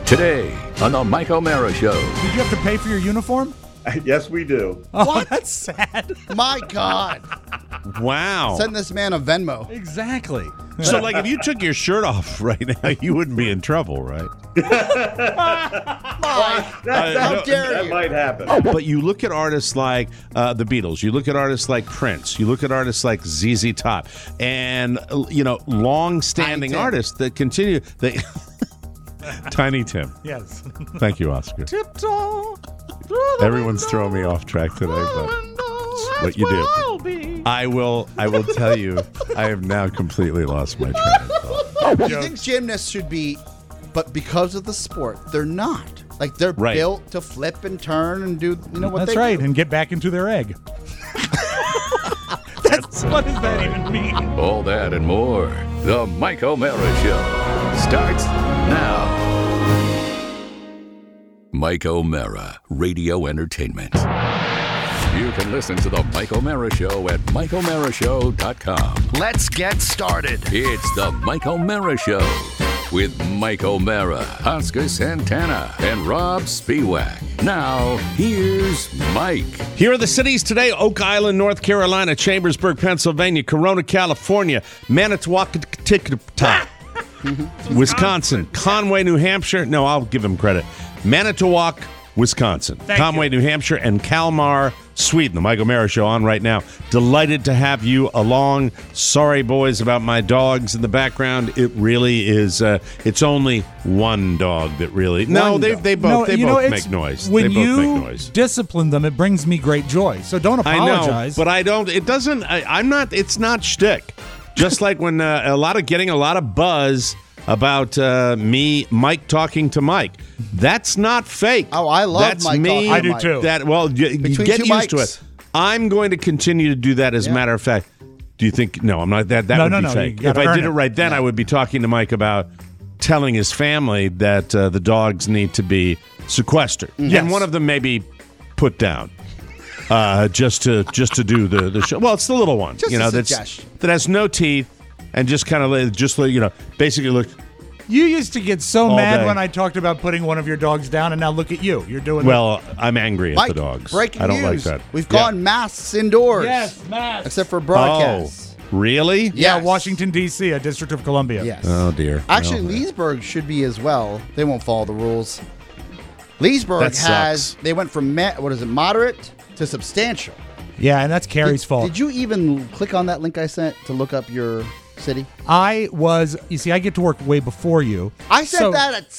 Today on the Mike O'Mara Show. Did you have to pay for your uniform? Yes, we do. Oh, that's sad. My God. Wow. Send this man a Venmo. Exactly. So, like, if you took your shirt off right now, you wouldn't be in trouble, right? How dare That you? might happen. But you look at artists like the Beatles, you look at artists like Prince, you look at artists like ZZ Top, and, long-standing Tiny Tim. artists that continue. Tiny Tim. Yes. Thank you, Oscar. Tiptoe. Everyone's throwing me off track today, but it's what you do. I will tell you, I have now completely lost my train of thought. You think gymnasts should be, but because of the sport, they're not. Like, they're Right. built to flip and turn and do, what That's they right, do. and get back into their egg. What does that even mean? All that and more. The Mike O'Mara Show starts now. Mike O'Mara, Radio Entertainment. You can listen to the Mike O'Mara Show at MikeO'MaraShow.com. Let's get started. It's the Mike O'Mara Show with Mike O'Mara, Oscar Santana, and Rob Spiewak. Now, here's Mike. Here are the cities today: Oak Island, North Carolina; Chambersburg, Pennsylvania; Corona, California; Manitowoc, Wisconsin; Conway, New Hampshire. No, I'll give him credit. Manitowoc, Wisconsin; Conway, New Hampshire; and Kalmar, Sweden. The Mike O'Mara Show on right now. Delighted to have you along. Sorry, boys, about my dogs in the background. It really is. It's only one dog that really. No, One they dog. both it's- make noise. When They both you make noise. discipline them, it brings me great joy. So don't apologize. I know, but I don't. It doesn't. I'm not. It's not shtick. Just like when getting a lot of buzz about Mike talking to Mike. That's not fake. Oh, I love That's Mike me. talking to I do Mike. too. You Between get two used to mics. it. I'm going to continue to do that. As a matter of fact, do you think? No, I'm not. That No, would no, be no, fake. you gotta If I earn did it it. right then, I would be talking to Mike about telling his family that the dogs need to be sequestered, Yes. and one of them may be put down. Just to do the show. Well, it's the little one, Just a that suggestion. has no teeth and just kind of basically look. You used to get so All mad day. when I talked about putting one of your dogs down, and now look at you. You're doing Well, I'm angry at Mike, the dogs. breaking I don't news. like that. We've Yeah. gone masks indoors. Yes, Matt. Except for broadcasts. Oh, really? Yeah, Yes. Washington, D.C., a District of Columbia. Yes. Oh dear. Actually, Well, Leesburg should be as well. They won't follow the rules. Leesburg That sucks. they went from, moderate to substantial. Yeah, and that's Carrie's fault. Did you even click on that link I sent to look up your city? I get to work way before you. I sent that at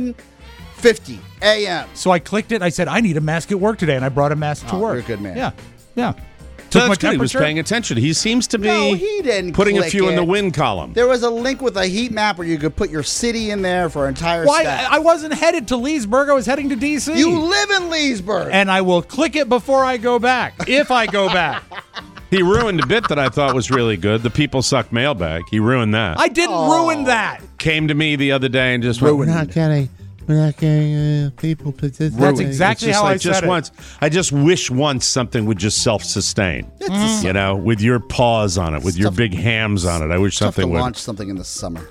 7:50 a.m. So I clicked it. I said, I need a mask at work today, and I brought a mask to Oh, work. you're a good man. Yeah. So Took my that's good. He was temperature. paying attention. He seems to be No, he didn't putting a click few in it. the win column. There was a link with a heat map where you could put your city in there for entire Why? stat. I wasn't headed to Leesburg. I was heading to D.C. You live in Leesburg. And I will click it before I go back, if I go back. He ruined a bit that I thought was really good. The People Suck mailbag. He ruined that. I didn't ruin that. Came to me the other day and just went, Ruined. We're not getting people participate. That's exactly It's just how I like, just said it. once. I just wish once something would just self-sustain. With your paws on it, with your tough- big hams on it. I wish Tough to something would. launch something in the summer.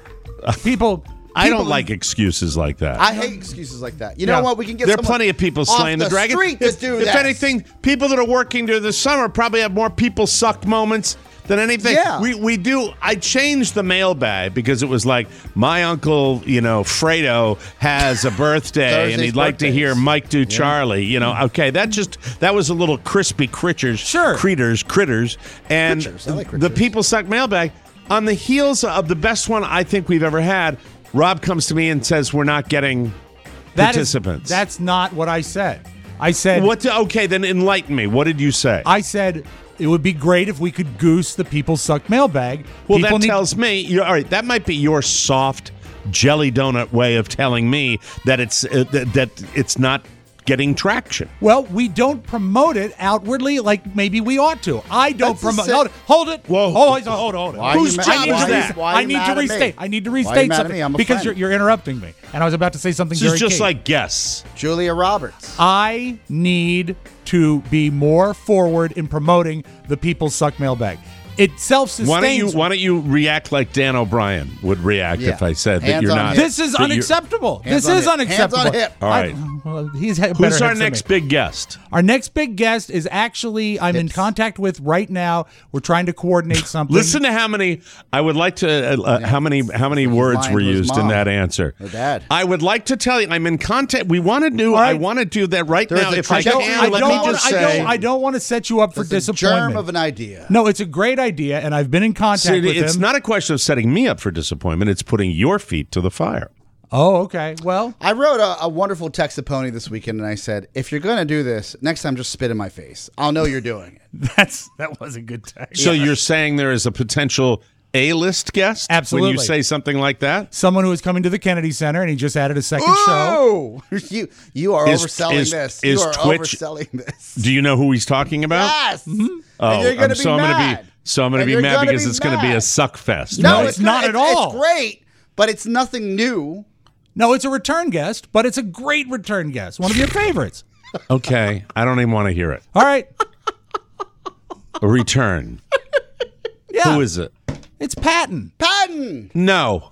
I don't like excuses like that. I hate excuses like that. You know Yeah. what? We can get There are someone plenty of people off slaying the dragon. street to do if that. anything, people that are working during the summer probably have more people sucked moments than anything. Yeah. We do. I changed the mailbag because it was like my uncle, Fredo has a birthday and Thursday's he'd like to hear birthdays. Mike do Charlie. Okay, that was a little crispy critters. Sure. Critters. And Critters. I like the critters. people suck mailbag on the heels of the best one I think we've ever had. Rob comes to me and says we're not getting participants. That's not what I said. I said Okay, then enlighten me. What did you say? I said it would be great if we could goose the People Suck mailbag. Well, People that tells me. All right, that might be your soft jelly donut way of telling me that it's not getting traction. Well, we don't promote it outwardly like maybe we ought to. I don't That's a promote. set- Hold it. Whoa. Hold it. Why are Whose you job mad- is why are you- that? why are I you need mad to at me? restate. I need to Why are you restate mad at something me? I'm a because friend. you're interrupting me, and I was about to say something This very is just key. like guess. Julia Roberts. I need to be more forward in promoting the People Suck mailbag. it self-sustains. Why don't you react like Dan O'Brien would react if I said that Hands you're on not? hip. This is that you're- unacceptable. Hands This on is hip. unacceptable. Hands on hip. All right. Well, he's better Who's our hits than next me. big guest? Our next big guest is actually I'm in contact with right now. We're trying to coordinate something. Listen to how many. I would like to. How many words lying were to his used in mom. that answer? Her dad. I would like to tell you. I'm in contact. We want to do. All right. I want to do that right There's now. a If I trajectory. can, I let don't me want. just say. I don't want to set you up for It's a disappointment. germ of an idea. No, it's a great idea, and I've been in contact See, with it's him. not a question of setting me up for disappointment. It's putting your feet to the fire. Oh, okay. Well, I wrote a wonderful text to Pony this weekend, and I said, if you're going to do this, next time just spit in my face. I'll know you're doing it. that was a good text. So you're saying there is a potential A-list guest? When Absolutely. you say something like that? Someone who is coming to the Kennedy Center, and he just added a second show. Oh, you are Is- overselling is- this. is You are Twitch- overselling this. Do you know who he's talking about? Yes. Oh, And you're going to be so I'm mad. I'm going to And be you're mad gonna because be it's going to be a mad. suck fest. No, right? it's not at all. It's great, but it's nothing new. No, it's a return guest, but it's a great return guest. One of your favorites. Okay, I don't even want to hear it. All right. A return. Yeah. Who is it? It's Patton. Patton. No,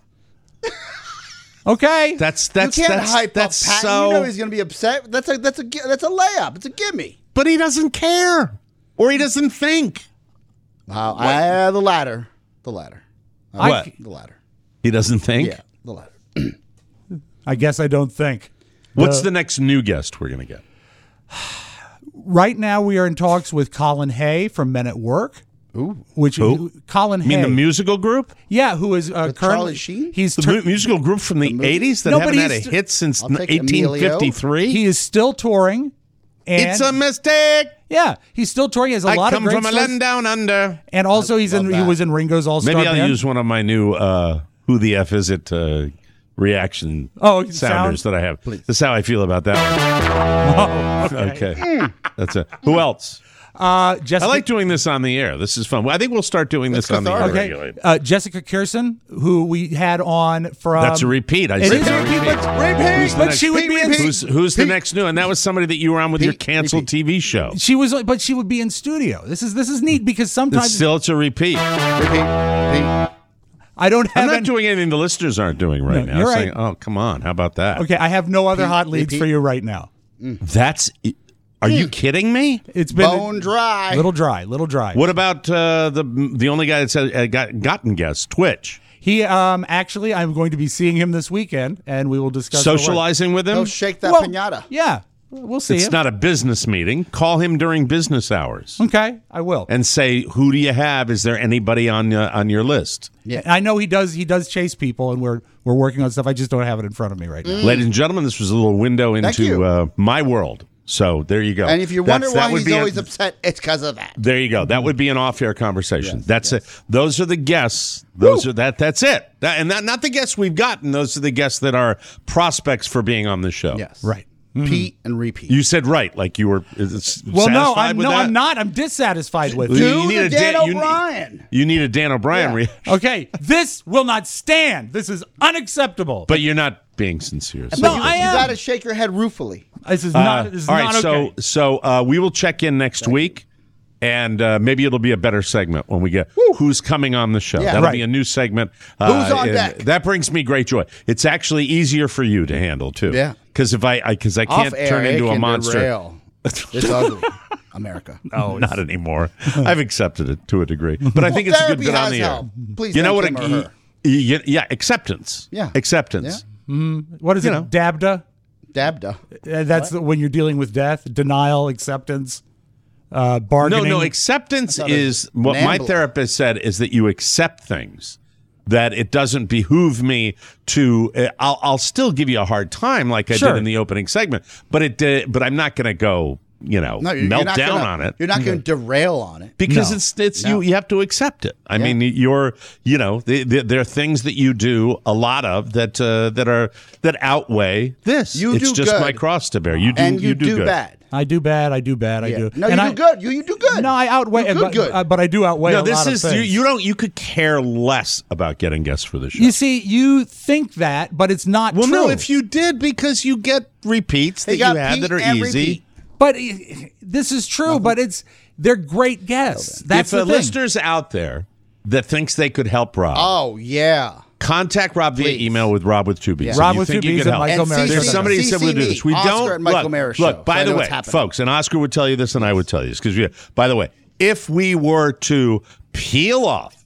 Okay. that's You can't hype that's up Patton. so. You know he's going to be upset. That's a layup. It's a gimme. But he doesn't care, or he doesn't think. The latter. The latter. What? The latter. He doesn't think. Yeah, the latter. I guess I don't think. What's the next new guest we're going to get? Right now, we are in talks with Colin Hay from Men at Work. Ooh. Which Who? Colin You mean Hay? the musical group? Yeah, who is currently Charlie Sheen? He's The musical group from the 80s that No, but haven't had a he's- hit since I'll take Emilio. 1853? he is still touring. And It's a mistake. yeah, he's still touring. He has a I lot come of great from a stuff. land down under. And also, he that. was in Ringo's All Star Maybe I'll Band. use one of my new Who the F Is It reaction sound? sounders that I have. That's how I feel about that one. Okay. That's it. Who else? Jessica, I like doing this on the air. This is fun. I think we'll start doing this on the air cathartic. regularly. Jessica Kirson, who we had on from. That's a repeat. I It said is a that repeat, Who's the but next- she would be in. Who's the next new? And that was somebody that you were on with your canceled TV show. She was, but she would be in studio. This is neat because sometimes It's a repeat. I don't have. I'm not any- doing anything the listeners aren't doing right No, now. you're Saying, right. oh, come on. How about that? Okay, I have no other hot leads repeat. for you right now. That's. Are you kidding me? It's been Bone dry. little dry. What about the only guy that said gotten guests, Twitch? He actually, I'm going to be seeing him this weekend, and we will discuss the work. Socializing with him? He'll shake that Well, pinata. Yeah, we'll see It's him. not a business meeting. Call him during business hours Okay, I will. and say, who do you have? Is there anybody on your list? I know he does chase people, and we're working on stuff. I just don't have it in front of me right now. Ladies and gentlemen, this was a little window Thank into you. my world. So there you go. And if you That's- wonder that why would he's be always upset, it's because of that. There you go. That would be an off-air conversation. That's it. Those are the guests. Those are that's it. And not the guests we've gotten. Those are the guests that are prospects for being on the show. Yes. Right. Repeat and repeat. You said right, like you were Well, satisfied with that? I'm not. I'm dissatisfied with You it. Do need the a Dan Dan- you- O'Brien. You need a Dan O'Brien Yeah. reaction. Okay, this will not stand. This is unacceptable. But you're not being sincere. No, you, I you am. got to shake your head ruefully. This is not. This is all not right, okay. so we will check in next week, and maybe it'll be a better segment when we get who's coming on the show. Yeah. That'll Right. be a new segment. Who's on and deck? That brings me great joy. It's actually easier for you to handle too. Yeah. Because I can't Off air, turn it into a can monster. derail. It's ugly, America. Oh, not anymore. I've accepted it to a degree, but I think it's a good Therapy bit on has the air. help. Please You know thank what? him or her. Yeah, acceptance. Yeah. Acceptance. What is it? know. Dabda. Dabda. That's when you're dealing with death, denial, acceptance, bargaining. No, acceptance is what my NAMBLA. therapist said is that you accept things. That it doesn't behoove me to. I'll still give you a hard time like I Sure. did in the opening segment, but I'm not going to go. No, you're melt not down gonna, on it You're not going to derail on it. because No. it's you have to accept it. I mean, there are things that you do a lot of that outweigh this. You it's do just good. my cross to bear. You do And you do good. bad. I do bad. I do bad. I Yeah. do. No, And you do good. You do good. No, I outweigh. You good. But I do outweigh No, a this lot is of things. you could care less about getting guests for the show. You see, you think that, but it's not Well, true. no, if you did, because you get repeats that They you have Pete that are and easy. repeat. But this is true. But they're great guests. That's if the a thing. listener's out there that thinks they could help Rob, Oh, yeah. contact Rob via email with Rob with two B's. Yeah. Rob You with think two you B's could and help. Mike O'Mara. There's somebody who said we'll do CC this. We Oscar don't. and Mike O'Mara show, Look, by so I the know way, what's happening. folks, and Oscar would tell you this, and I would tell you this because, by the way, if we were to peel off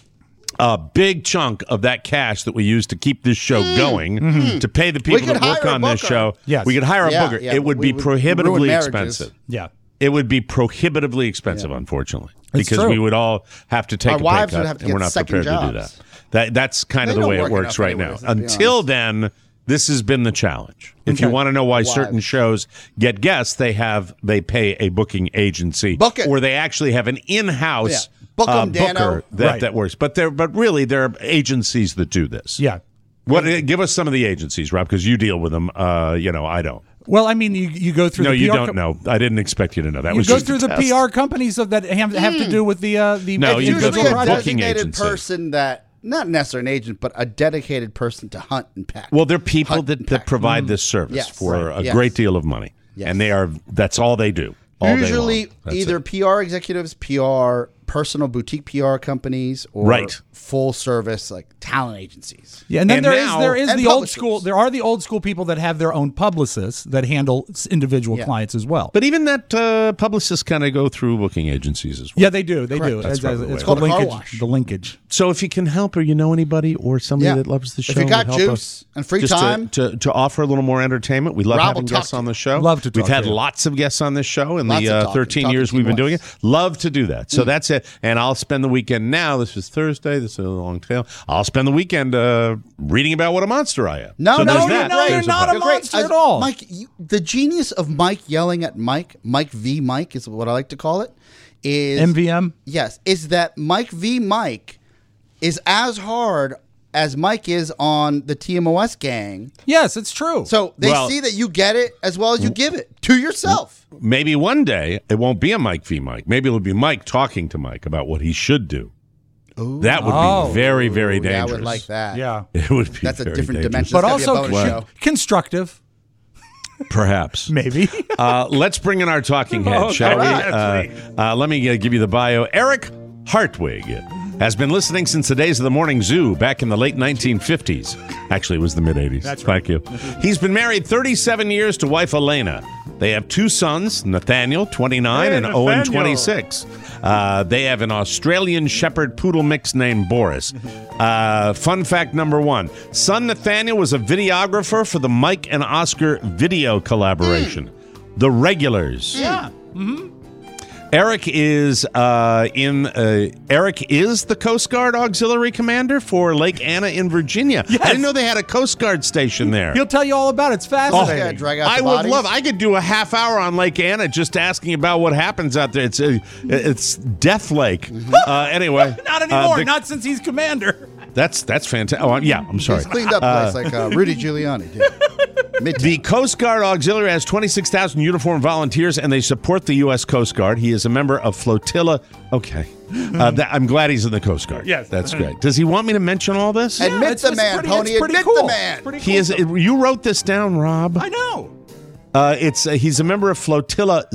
a big chunk of that cash that we use to keep this show going, to pay the people could that work hire a on this booker. show, Yes. we could hire a Yeah, booker. yeah, It would we be would prohibitively ruin marriages. expensive. Yeah. It would be prohibitively expensive, unfortunately, It's because true. we would all have to take Our a pay wives cut, would have to and get we're not second prepared to do jobs. that. That's kind of They the don't way it work works enough right anyways, now. let's be Until honest. then, this has been the challenge. If you Okay. want to know why Wives. certain shows get guests, they pay a booking agency, Book it. or they actually have an in-house Yeah. Book 'em, Dano. booker Right. that works. But really, there are agencies that do this. Yeah. Give us some of the agencies, Rob, because you deal with them. I don't. Well, I mean, you go through No, the you PR don't know. I didn't expect you to know. That You was go just through a the test. PR companies that have to do with the No, It's you go usually through a a booking designated agency. person that, not necessarily an agent, but a dedicated person to hunt and pack. Well, they're people Hunt that, and that pack. provide this service Yes. for Right. a Yes. great deal of money. Yes. And that's all they do. All day Usually long. That's either it. PR executives, personal boutique PR companies, or Right. full service like talent agencies. Yeah, and then And there now- is and the old publishers. school. There are the old school people that have their own publicists that handle individual Yeah. clients as well. But even that publicists kind of go through booking agencies as well. yeah, they do. They do. That's It's, probably the it's way called it is. Car linkage. wash. The linkage. So if you can help, or you know anybody, or somebody Yeah. that loves the show, If you got help juice us, and free just time, to offer a little more entertainment, we love Rob having will talk guests to on you. the show. Love to We've talk had to you. lots of guests on this show in Lots the of talking. 13 Talking years to we've been Team doing it. West. Love to do that. So that's it. And I'll spend the weekend now. This is Thursday. This is a long tail. I'll spend the weekend reading about what a monster I am. No, So no, there's you're that. great. You're There's not bonus. a monster at all. Mike, the genius of Mike yelling at Mike v. Mike is what I like to call it, is MVM. Yes, is that Mike v. Mike is as hard as Mike is on the TMOS gang. Yes, it's true. So they Well- see that you get it as well as you give it to yourself. Maybe one day it won't be a Mike v. Mike. Maybe it'll be Mike talking to Mike about what he should do. That would Oh. be very, very Yeah, I dangerous. would like that. yeah, It would be That's a very different dangerous. dimension. but It's gotta also be a bonus show. constructive. Perhaps. Maybe. Let's bring in our talking head, shall right. we? Let me give you the bio. Eric Hartwig has been listening since the days of the Morning Zoo back in the late 1950s. Actually, it was the mid-80s. That's right. Thank you. He's been married 37 years to wife Elena. They have two sons, Nathaniel, 29, and Owen, 26. They have an Australian Shepherd Poodle mix named Boris. Fun fact number one. Son Nathaniel was a videographer for the Mike and Oscar video collaboration, The Regulars. Yeah. Eric is Eric is the Coast Guard Auxiliary Commander for Lake Anna in Virginia. Yes. I didn't know they had a Coast Guard station there. He'll tell you all about it. It's fascinating. Yeah, drag out I the would bodies. love. I could do a half hour on Lake Anna just asking about what happens out there. It's Death Lake. Anyway, Not anymore. the- Not since he's commander. that's fantastic. Oh, yeah. I'm sorry. He's cleaned up place like Rudy Giuliani did. The Coast Guard Auxiliary has 26,000 uniformed volunteers, and they support the U.S. Coast Guard. He is a member of Flotilla. Okay. I'm glad he's in the Coast Guard. Yes. That's great. Does he want me to mention all this? Admit It's- the it's man, pretty- Pony. it's pretty Admit cool. the man. It's pretty He cool is. stuff. You wrote this down, Rob. I know. He's a member of Flotilla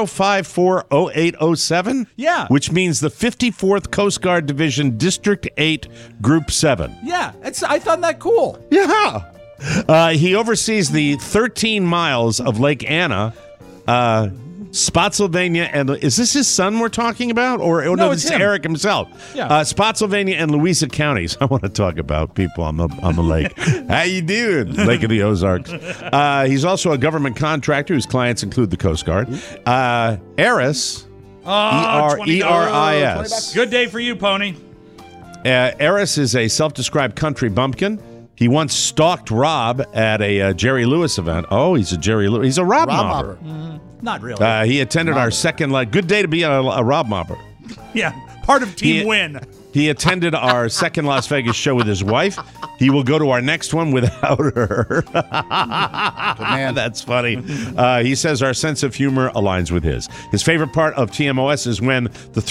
0540807. Yeah. Which means the 54th Coast Guard Division, District 8, Group 7. Yeah. I found that cool. Yeah. He oversees the 13 miles of Lake Anna, Spotsylvania, and is this his son we're talking about? Or No, this it's is him. Eric himself. Yeah. Spotsylvania and Louisa counties. I want to talk about people on the lake. How you doing? Lake of the Ozarks. He's also a government contractor whose clients include the Coast Guard. Eris, E-R-E-R-I-S. Good day for you, Pony. Eris is a self-described country bumpkin. He once stalked Rob at a Jerry Lewis event. Oh, he's a Jerry Lewis. He's a Rob mobber. Not really. He attended our second good day to be a Rob mobber. yeah. Part of Team He- Win. He attended our second Las Vegas show with his wife. He will go to our next one without her. man. That's funny. He says our sense of humor aligns with his. His favorite part of TMOS is when the three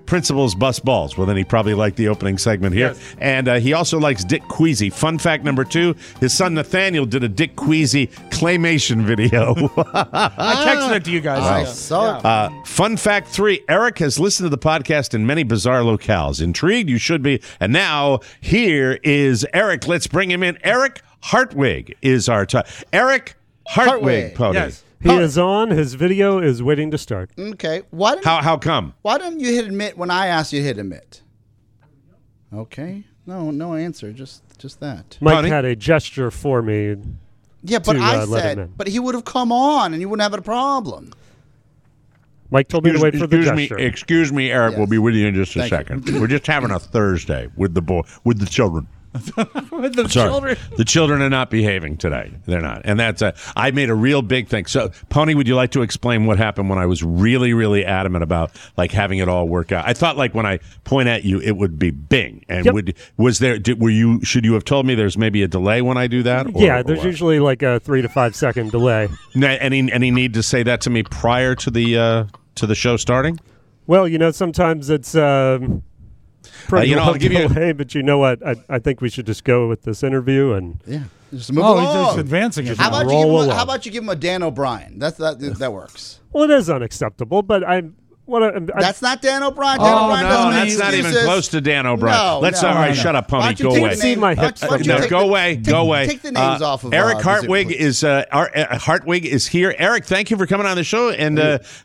Principals Bust Balls. Well, then he probably liked the opening segment here. Yes. And he also likes Dick Queasy. Fun fact number 2, his son Nathaniel did a Dick Queasy claymation video. I texted it to you guys. I saw it. Fun fact 3, Eric has listened to the podcast in many bizarre locales. Intrigued? You should be. And now, here is Eric. Let's bring him in. Eric Hartwig is our time. Eric Hartwig, Hartwig. Pony. Yes. He is on. His video is waiting to start. Okay. Why didn't How come? Why didn't you hit admit when I asked you to hit admit? Okay. No answer. Just that. Mike Pony? had a gesture for me. Yeah, but to, I let him in. said, but he would have come on and you wouldn't have a problem. Mike told me to wait for the gesture. Excuse me, Eric. Yes. We'll be with you in just a Thank you. second. We're just having a Thursday with the children. With the Sorry. children. The children are not behaving today. They're not. And that's I made a real big thing. So, Pony, would you like to explain what happened when I was really, really adamant about like having it all work out? I thought like when I point at you, it would be bing. And Yep. should you have told me there's maybe a delay when I do that? Yeah, or there's what? usually like a 3 to 5 second delay. Any need to say that to me prior to the show starting? Well, sometimes it's pretty I'll long give you- delay, but you know what? I think we should just go with this interview and Yeah. Just move Oh, along. he's just advancing it. How about, roll along. how about you give him a Dan O'Brien? That works. well, it is unacceptable, but That's not Dan O'Brien. Dan Oh, O'Brien No, doesn't make that's not even excuses. close to Dan O'Brien. No, Let's no, all right. no. Shut up, Why Pony. don't you Go take away. the See name- my why hips don't you from No, take go the- away. take- Go away. Take the names off of Eric the Hartwig Zoom, is Hartwig is here. Eric, thank you for coming on the show. And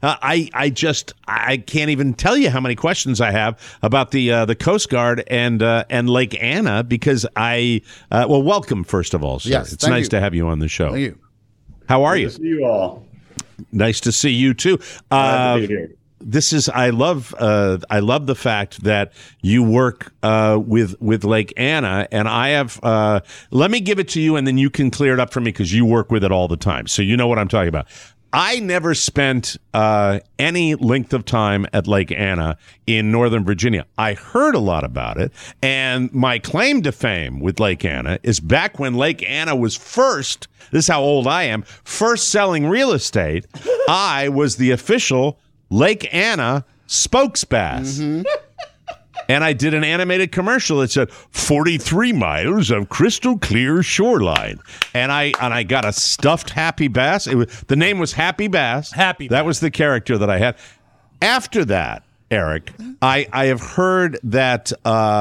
I can't even tell you how many questions I have about the Coast Guard and Lake Anna because welcome first of all, sir. Yes, It's thank nice you. to have you on the show. Thank you. How are you? See you all. Nice to see you too. Glad to be here. This is I love the fact that you work with Lake Anna, and I have let me give it to you, and then you can clear it up for me because you work with it all the time, so you know what I'm talking about. I never spent any length of time at Lake Anna in Northern Virginia. I heard a lot about it, and my claim to fame with Lake Anna is back when Lake Anna was first. This is how old I am. First selling real estate. I was the official Lake Anna spokesbass. Mm-hmm. And I did an animated commercial that said 43 miles of crystal clear shoreline. And I got a stuffed Happy Bass. The name was Happy Bass. Happy That Bass. was the character that I had. After that, Eric, I have heard that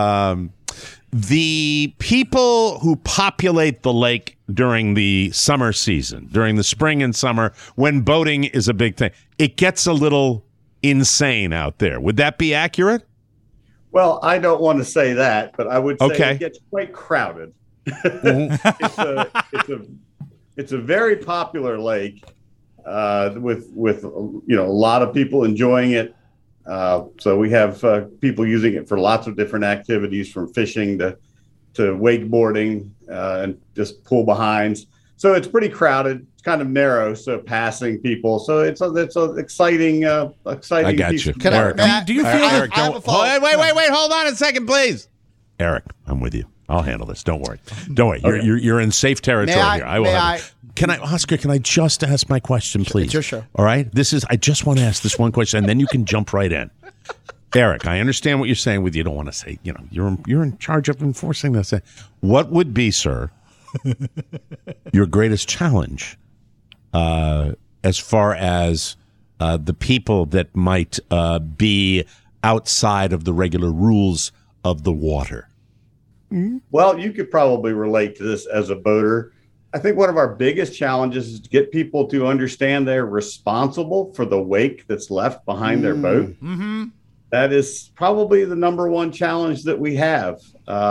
the people who populate the lake during the summer season, during the spring and summer, when boating is a big thing, it gets a little insane out there. Would that be accurate? Well, I don't want to say that, but I would say Okay. it gets quite crowded. It's a very popular lake with a lot of people enjoying it. So we have people using it for lots of different activities, from fishing to wakeboarding and just pull behinds. So it's pretty crowded. It's kind of narrow, so passing people. So it's a exciting. I got piece you. of- Can I- Eric, may I- Do you feel I have a follow- wait, hold on a second, please. Eric, I'm with you. I'll handle this. Don't worry. Don't worry. You're in safe territory May I- here. I will. may have it. I- Can I, Oscar? Can I just ask my question, please? It's your show. All right. I just want to ask this one question, and then you can jump right in. Eric, I understand what you're saying. With you don't want to say. You're in charge of enforcing this. What would be, sir, your greatest challenge as far as the people that might be outside of the regular rules of the water? Well, you could probably relate to this as a boater. I think one of our biggest challenges is to get people to understand they're responsible for the wake that's left behind their boat. Mm-hmm. That is probably the number one challenge that we have.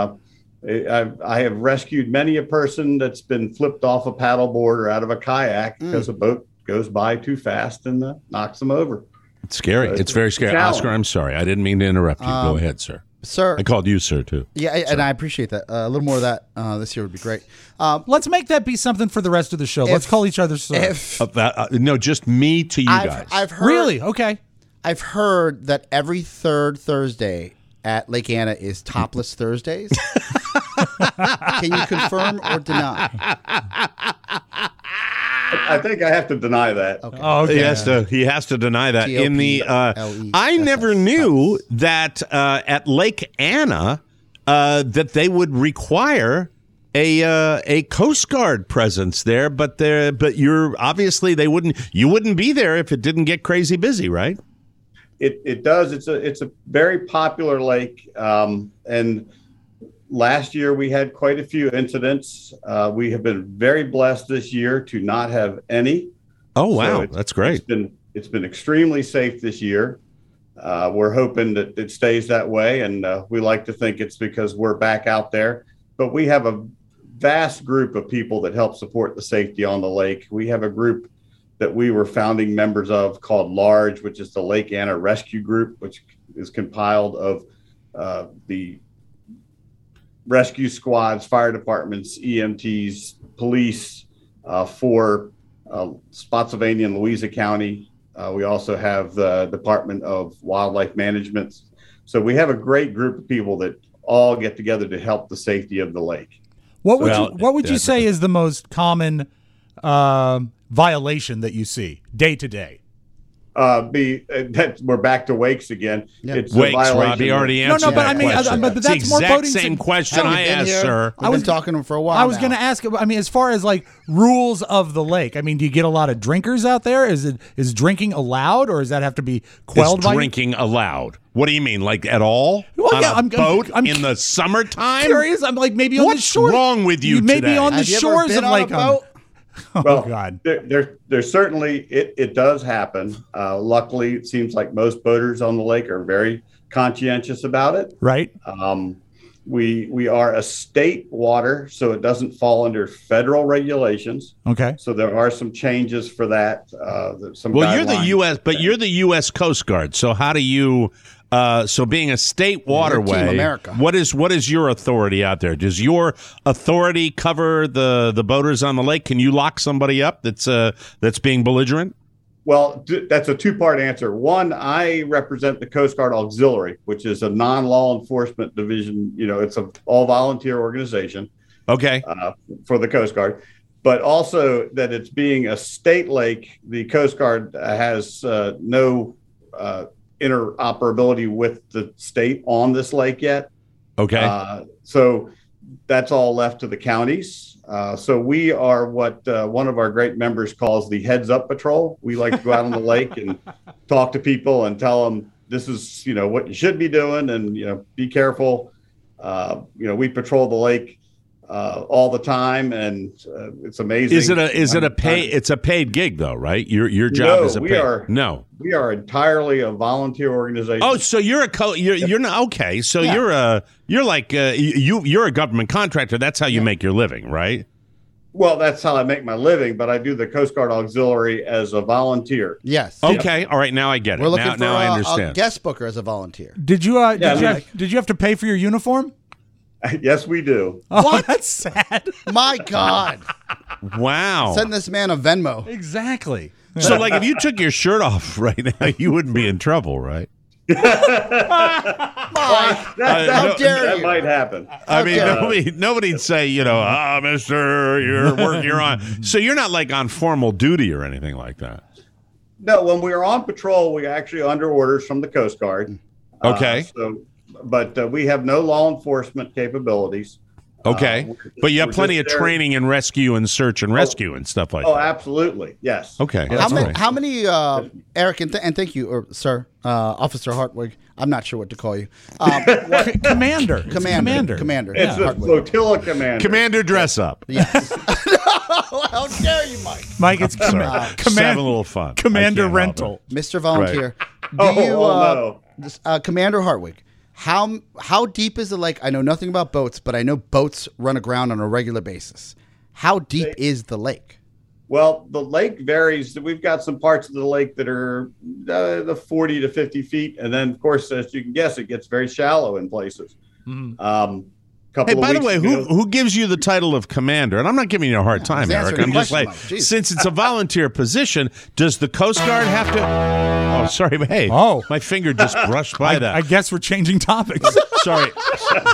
I have rescued many a person that's been flipped off a paddleboard or out of a kayak because a boat goes by too fast and knocks them over. It's scary. It's very scary. challenge. Oscar, I'm sorry. I didn't mean to interrupt you. Go ahead, sir. Sir. I called you sir, too. Yeah, and I appreciate that. A little more of that this year would be great. Let's make that be something for the rest of the show. Let's call each other sir. If No, just me to you guys. I've heard, Really? Okay. I've heard that every third Thursday at Lake Anna is Topless Thursdays. Can you confirm or deny? I think I have to deny that. Okay. Oh, okay. He has to deny that. In the TOPLESS. I never knew that at Lake Anna that they would require a Coast Guard presence there, but you're obviously you wouldn't be there if it didn't get crazy busy, right? It does. It's a very popular lake, and last year we had quite a few incidents. We have been very blessed this year to not have any. Oh wow, So that's great. It's been extremely safe this year. We're hoping that it stays that way, and we like to think it's because we're back out there. But we have a vast group of people that help support the safety on the lake. We have a group that we were founding members of called LARGE, which is the Lake Anna Rescue Group, which is compiled of the rescue squads, fire departments, EMTs, police for Spotsylvania and Louisa County. We also have the Department of Wildlife Management. So we have a great group of people that all get together to help the safety of the lake. What would you say is the most common violation that you see day to day? We're back to wakes again. Yeah. It's Wakes, a violation. Robbie already No, answered but I that mean, question. but It's that's the more exact boating same question We've I been asked, here. sir. We've been talking to him for a while. I was going to ask. I mean, as far as like rules of the lake, I mean, do you get a lot of drinkers out there? Is drinking allowed, or does that have to be quelled Is by drinking allowed? What do you mean, like at all? Well, on yeah, a I'm boat I'm in the summertime? curious? I'm like maybe on the What's shore. wrong with you may today? be on the Have you ever shores been of on Lake. a boat? Oh Well, God. There's certainly it does happen. Luckily, it seems like most boaters on the lake are very conscientious about it. Right. We are a state water, so it doesn't fall under federal regulations. Okay. So there are some changes for that. Some Well, you're the guidelines. U.S., but you're the U.S. Coast Guard. So how do you? So being a state waterway, Team America. what is your authority out there? Does your authority cover the boaters on the lake? Can you lock somebody up that's being belligerent? Well, that's a two-part answer. One, I represent the Coast Guard Auxiliary, which is a non-law enforcement division. You know, it's an all-volunteer organization Okay. for the Coast Guard. But also that it's being a state lake, the Coast Guard has no interoperability with the state on this lake yet. Okay. So that's all left to the counties. So we are what one of our great members calls the Heads Up Patrol. We like to go out on the lake and talk to people and tell them this is, what you should be doing and, be careful. We patrol the lake all the time, and it's amazing. It's a paid gig though, right? Your job is we are entirely a volunteer organization. Oh, so you're you're not okay. So Yeah. you're a government contractor. That's how you make your living, right? Well, that's how I make my living, but I do the Coast Guard Auxiliary as a volunteer. Yes. Okay. All right. Now I get it. We're looking now for I a understand. guest booker as a volunteer. Did you have to pay for your uniform? Yes, we do. Oh, that's sad. My God. Wow. Send this man a Venmo. Exactly. So, like, if you took your shirt off right now, you wouldn't be in trouble, right? Mike, how dare That you? might happen. I mean, Okay. nobody'd say, mister, you're on. So you're not like on formal duty or anything like that. No, when we are on patrol, we actually are under orders from the Coast Guard. Okay. But we have no law enforcement capabilities. Okay. But you have we're plenty just of there- training and rescue and search and rescue and stuff like Oh, that. absolutely. Yes. Okay. How That's many, great. how many Eric, and thank you, sir, Officer Hartwig. I'm not sure what to call you. Commander. It's Commander. It's a flotilla commander. Commander dress up. Yes. How dare you, Mike? Mike, it's Just having a Commander little fun. Commander I can't help Rental. Mr. Volunteer. No. Commander Hartwig, how deep is the lake? I know nothing about boats, but I know boats run aground on a regular basis. How deep is the lake? Well, the lake varies. We've got some parts of the lake that are the 40 to 50 feet. And then, of course, as you can guess, it gets very shallow in places. Hey, by the way, who gives you the title of commander? And I'm not giving you a hard time, he's Eric. answering I'm the just question, like, Mike. Jeez. since it's a volunteer position, does the Coast Guard have to? Oh, sorry, but hey, my finger just brushed by that. I guess we're changing topics. Sorry,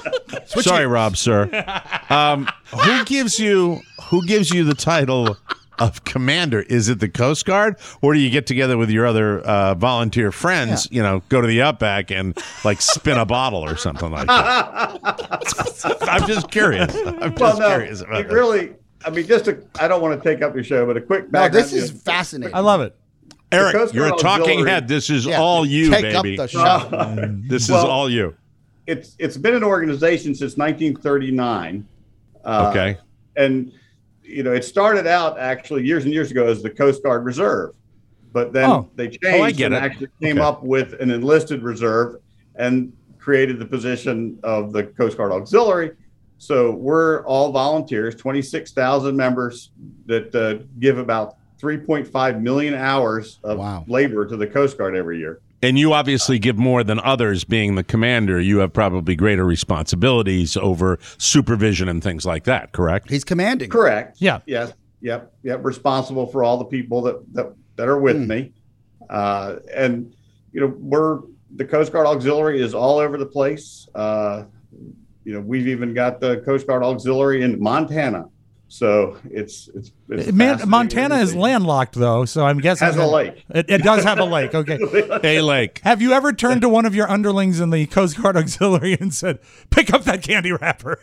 sorry, Rob, sir. Who gives you the title of commander? Is it the Coast Guard, or do you get together with your other volunteer friends, go to the Outback and like spin a bottle or something like that? I'm just curious. Curious about it that. really, I mean, I don't want to take up your show, but a quick No, background. this is fascinating. I love it. Eric, Coast you're a Guard talking Auxiliary- head. This is Yeah, all you, take baby. up the show. This is Well, all you. It's been an organization since 1939. Okay. And, it started out actually years and years ago as the Coast Guard Reserve. But then they changed I get and it. actually came Okay. up with an enlisted reserve and created the position of the Coast Guard Auxiliary. So we're all volunteers, 26,000 members that give about 3.5 million hours of Wow. labor to the Coast Guard every year. And you obviously give more than others, being the commander. You have probably greater responsibilities over supervision and things like that, correct? He's commanding. Correct. Yeah. Yes. Yep. Responsible for all the people that are with me. And, we're the Coast Guard Auxiliary is all over the place. We've even got the Coast Guard Auxiliary in Montana. So it's Montana is landlocked, though, so I'm guessing Has a lake. It does have a lake. Okay. A lake. Have you ever turned to one of your underlings in the Coast Guard Auxiliary and said, "Pick up that candy wrapper"?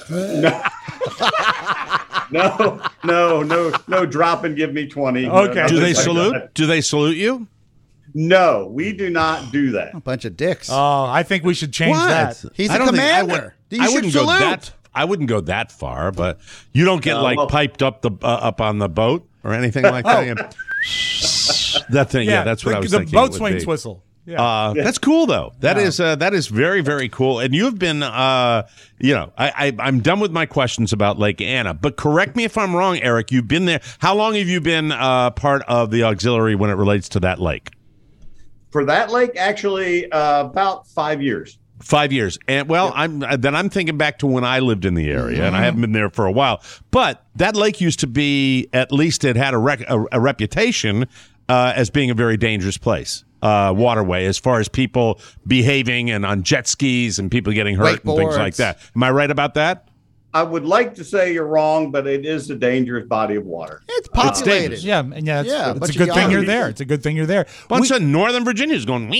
No, drop and give me 20. Okay. Do they nothing like salute? that. Do they salute you? No, we do not do that. A bunch of dicks. Oh, I think we should change that. He's I a don't think I commander. would- You I should wouldn't salute. go that. I wouldn't go that far, but you don't get No, well- piped up up on the boat or anything like that. That thing, yeah, that's what I was the thinking. it would boatswain's be. whistle. Yeah. That's cool, though. That is very, very cool. And you've been, I'm done with my questions about Lake Anna. But correct me if I'm wrong, Eric. You've been there. How long have you been part of the auxiliary when it relates to that lake? For that lake, actually, about 5 years. 5 years. And I'm thinking back to when I lived in the area, and I haven't been there for a while. But that lake used to be, at least it had a reputation as being a very dangerous place. Waterway, as far as people behaving and on jet skis and people getting hurt and things like Wakeboards. that. Am I right about that? I would like to say you're wrong, but it is a dangerous body of water. It's populated. Yeah, and it's Yeah, a bunch good of thing you're yachts. there. It's a good thing you're there. Bunch of Northern Virginia's going.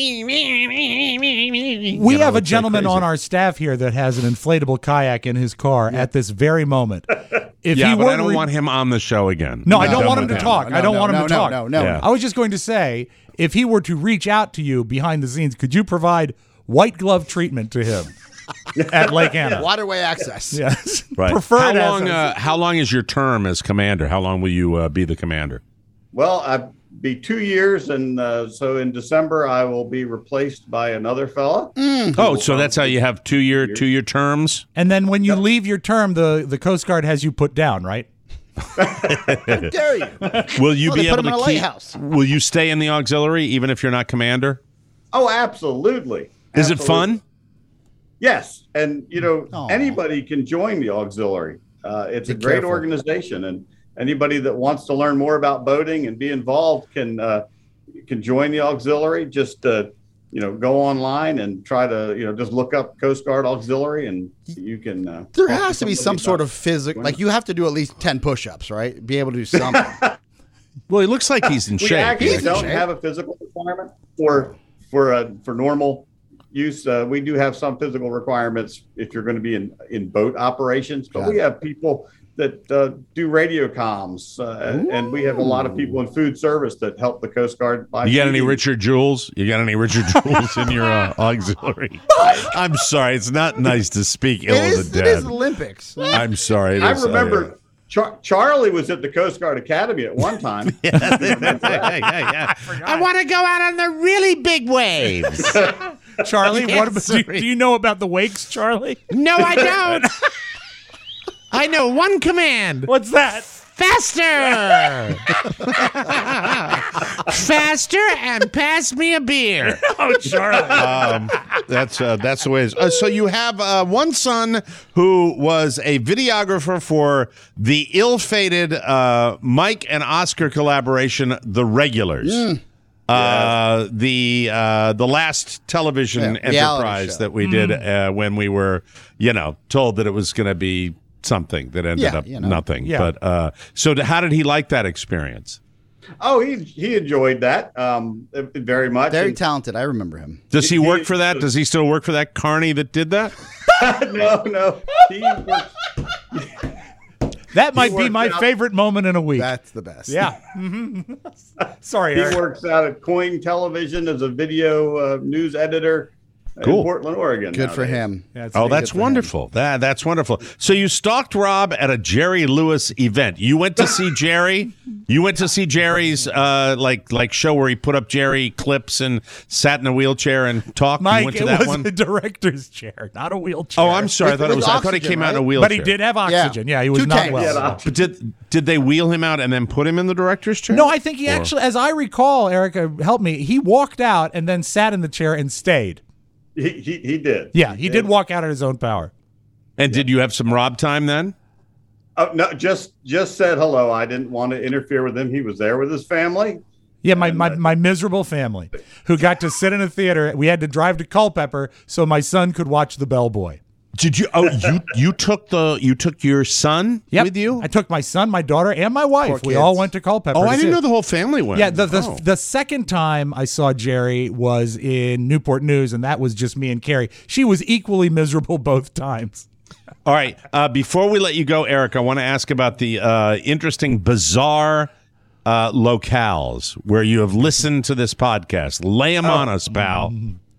We We have a gentleman on our staff here that has an inflatable kayak in his car at this very moment. If Yeah, he but were I to don't want him on the show again. No, I I'm don't done want him with to talk. I don't want him to talk. No. Yeah. I was just going to say, if he were to reach out to you behind the scenes, could you provide white glove treatment to him at Lake Anna? Waterway access. Yes. Right. Preferred How long? access. How long is your term as commander? How long will you be the commander? Well, I'd be 2 years, and so in December I will be replaced by another fella. Oh, so that's how you have 2 year terms. And then when you leave your term, the Coast Guard has you put down, right? How dare you? Will you Oh, be they put able him in to a keep? lighthouse. Will you stay in the auxiliary even if you're not commander? Oh, absolutely. Is it Absolutely. fun? Yes, and Aw. anybody can join the auxiliary. It's a great careful. organization, and anybody that wants to learn more about boating and be involved can join the auxiliary. Just go online and try to just look up Coast Guard Auxiliary, and you can. There talk has to be some somebody sort about of physical, like you have to do at least 10 push-ups, right? Be able to do something. Well, he looks like he's in We shape. actually He's in don't shape. have a physical requirement for normal use. We do have some physical requirements if you're going to be in boat operations, but Got we it. have people that do radio comms, and we have a lot of people in food service that help the Coast Guard. By You got any feeding. Richard Jewels? You got any Richard Jewels in your auxiliary? I'm sorry, it's not nice to speak ill of it the is dead. Olympics. I'm sorry. it I is- remember Charlie was at the Coast Guard Academy at one time. I want to go out on the really big waves. Charlie, Yeah, what about, do sorry. you know about the wakes, Charlie? No, I don't. I know one command. What's that? Faster! Faster and pass me a beer. Oh, Charlie. That's the way it is. So you have one son who was a videographer for the ill-fated Mike and Oscar collaboration, The Regulars. The last television Yeah, reality enterprise show. that we did when we were, told that it was going to be something that ended up nothing. Yeah. But so how did he like that experience? Oh, he enjoyed that very much. Very And- talented. I remember him. Does he work for that? Does he still work for that carny that did that? No. He works, That might be worked my out- favorite moment in a week. That's the best. Yeah. Sorry, he Eric. works out at Coin Television as a video news editor Cool. in Portland, Oregon. Good for nowadays. him. Yeah, it's Oh, pretty that's good for him. wonderful. That's wonderful. So you stalked Rob at a Jerry Lewis event. You went to see Jerry. You went to see Jerry's like show where he put up Jerry clips and sat in a wheelchair and talked. You Mike, went to it that was one. a director's chair, not a wheelchair. Oh, I'm sorry. I thought it With was. I thought he oxygen, came out in a right? wheelchair. But he did have oxygen. Yeah, he was 2 not tanks. well. Yeah, But did they wheel him out and then put him in the director's chair? No, I think he actually, as I recall, Erica, help me, he walked out and then sat in the chair and stayed. He did. Yeah, he did walk out at his own power. And did you have some Rob time then? Oh, no, just said hello. I didn't want to interfere with him. He was there with his family. Yeah, my miserable family who got to sit in a theater. We had to drive to Culpeper so my son could watch The Bellboy. Did you? Oh, you took your son Yep. with you? I took my son, my daughter, and my wife. Poor We kids. all went to Culpeper. Oh, to I see didn't it. know the whole family went. Yeah, Oh. the second time I saw Jerry was in Newport News, and that was just me and Carrie. She was equally miserable both times. All right. Before we let you go, Eric, I want to ask about the interesting, bizarre locales where you have listened to this podcast. Lay them on us, pal.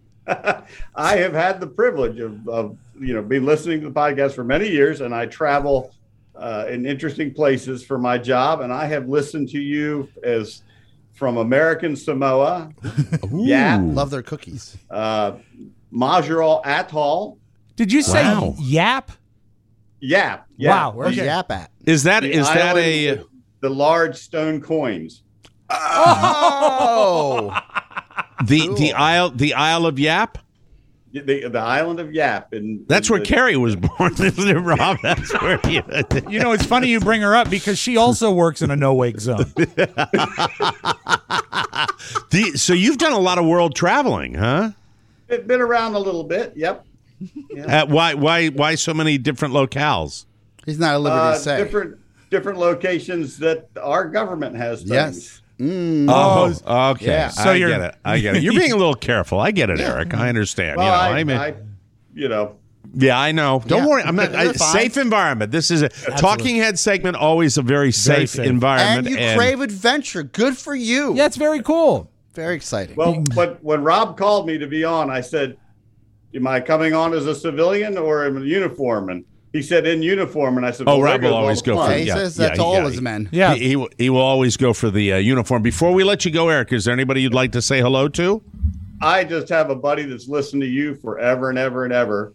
I have had the privilege of been listening to the podcast for many years, and I travel in interesting places for my job. And I have listened to you as from American Samoa, Love their cookies. Majorelle Atoll, Did you say Wow. Yap? Yap. Wow. Where's Okay. Yap at? Is that The that island a? with the large stone coins? Oh, The Isle of Yap? The island of Yap. That's where Carrie was born, isn't it, Rob? That's where you. You know, it's funny you bring her up because she also works in a no-wake zone. So you've done a lot of world traveling, huh? It's been around a little bit. Yep. Why so many different locales? he's not at liberty to say. Different locations that our government has things. Yes. Oh, okay. Yeah. So I you're- get it. I get it. You're being a little careful. I get it, Eric. I understand. Well, I mean, I I know. Don't Yeah. worry. I'm not. They're fine. Safe environment. This is a talking head segment. Always a very safe, safe. environment. And you crave adventure. Good for you. Yeah, it's very cool. Very exciting. well, but when Rob called me to be on, I said, "Am I coming on as a civilian or in uniform?" And he said, "In uniform." And I said, Oh, "Well, Rob there will goes always all the go for fun." Yeah, he says that to all his men. Yeah. He will always go for the uniform. Before we let you go, Eric, is there anybody you'd like to say hello to? I just have a buddy that's listened to you forever and ever and ever,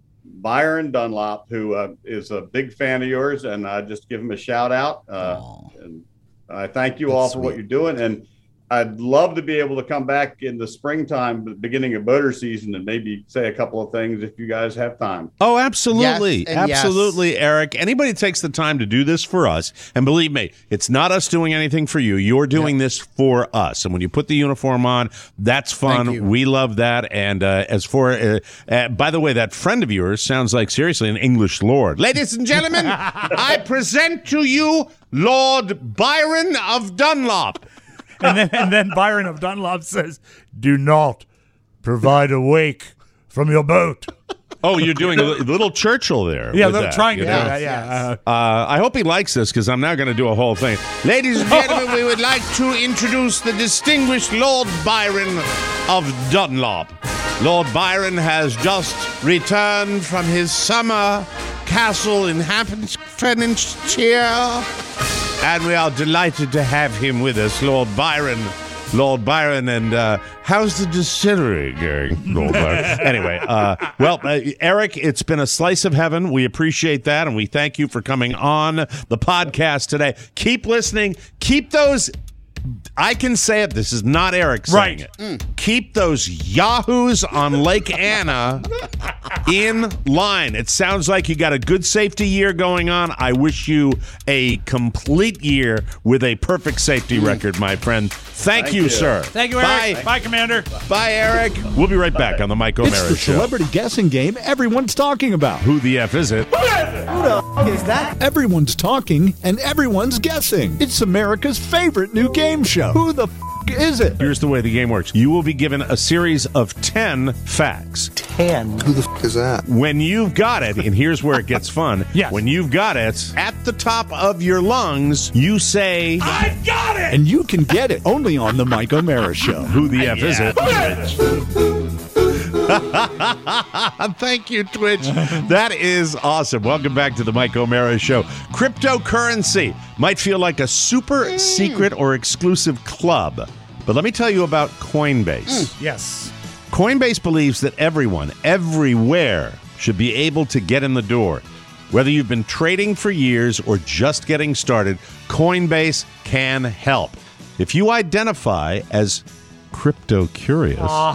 Byron Dunlop, who is a big fan of yours, and I just give him a shout out. And I thank you all for what you're doing. And I'd love to be able to come back in the springtime, the beginning of boater season, and maybe say a couple of things if you guys have time. Oh, absolutely. Yes, and yes. Absolutely, Eric. Anybody takes the time to do this for us, and believe me, it's not us doing anything for you. You're doing this for us. And when you put the uniform on, that's Thank fun. you. We love that. And as for, by the way, that friend of yours sounds like, seriously, an English lord. Ladies and gentlemen, I present to you Lord Byron of Dunlop. And then Byron of Dunlop says, "Do not provide a wake from your boat." Oh, you're doing a little Churchill there. Yeah, with they're that, trying to you do know? that. Yeah. I hope he likes this because I'm now going to do a whole thing. Ladies and gentlemen, we would like to introduce the distinguished Lord Byron of Dunlop. Lord Byron has just returned from his summer castle in Hamptonshire, and we are delighted to have him with us, Lord Byron. Lord Byron, and how's the distillery going, Lord Byron? Anyway, Eric, it's been a slice of heaven. We appreciate that, and we thank you for coming on the podcast today. Keep listening. Keep those, I can say it, this is not Eric saying Right. it. Keep those yahoos on Lake Anna in line. It sounds like you got a good safety year going on. I wish you a complete year with a perfect safety record, my friend. Thank you, sir. Thank you, Eric. Bye. Bye, Commander. Bye, Eric. We'll be right back on the Mike It's O'Mara the Show. celebrity guessing game everyone's talking about. Who the F is it? Everyone's talking and everyone's guessing. It's America's favorite new game show. Who the is it? Here's the way the game works. You will be given a series of 10 facts. Who the is that? When you've got it, and here's where it gets fun. Yes. When you've got it, at the top of your lungs, you say, I've got it. And you can get it only on the Mike O'Mara Show. Who the F is it? Thank you, Twitch. That is awesome. Welcome back to the Mike O'Mara Show. Cryptocurrency might feel like a super secret or exclusive club, but let me tell you about Coinbase. Yes. Coinbase believes that everyone, everywhere, should be able to get in the door. Whether you've been trading for years or just getting started, Coinbase can help. If you identify as crypto curious,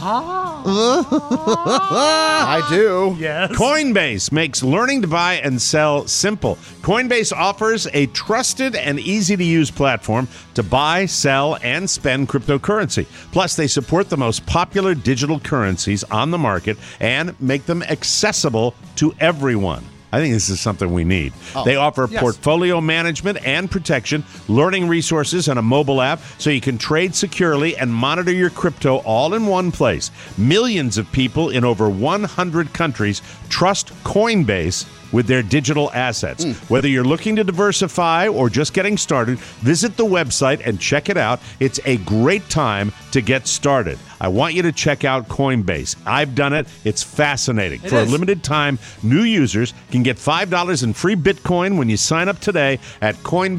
I do. Yes. Coinbase makes learning to buy and sell simple. Coinbase offers a trusted and easy-to-use platform to buy, sell, and spend cryptocurrency. Plus, they support the most popular digital currencies on the market and make them accessible to everyone. I think this is something we need. They offer portfolio management and protection, learning resources, and a mobile app so you can trade securely and monitor your crypto all in one place. Millions of people in over 100 countries trust Coinbase with their digital assets. Whether you're looking to diversify or just getting started, visit the website and check it out. It's a great time to get started. I want you to check out Coinbase. I've done it. It's fascinating. For a limited time, new users can get $5 in free Bitcoin when you sign up today at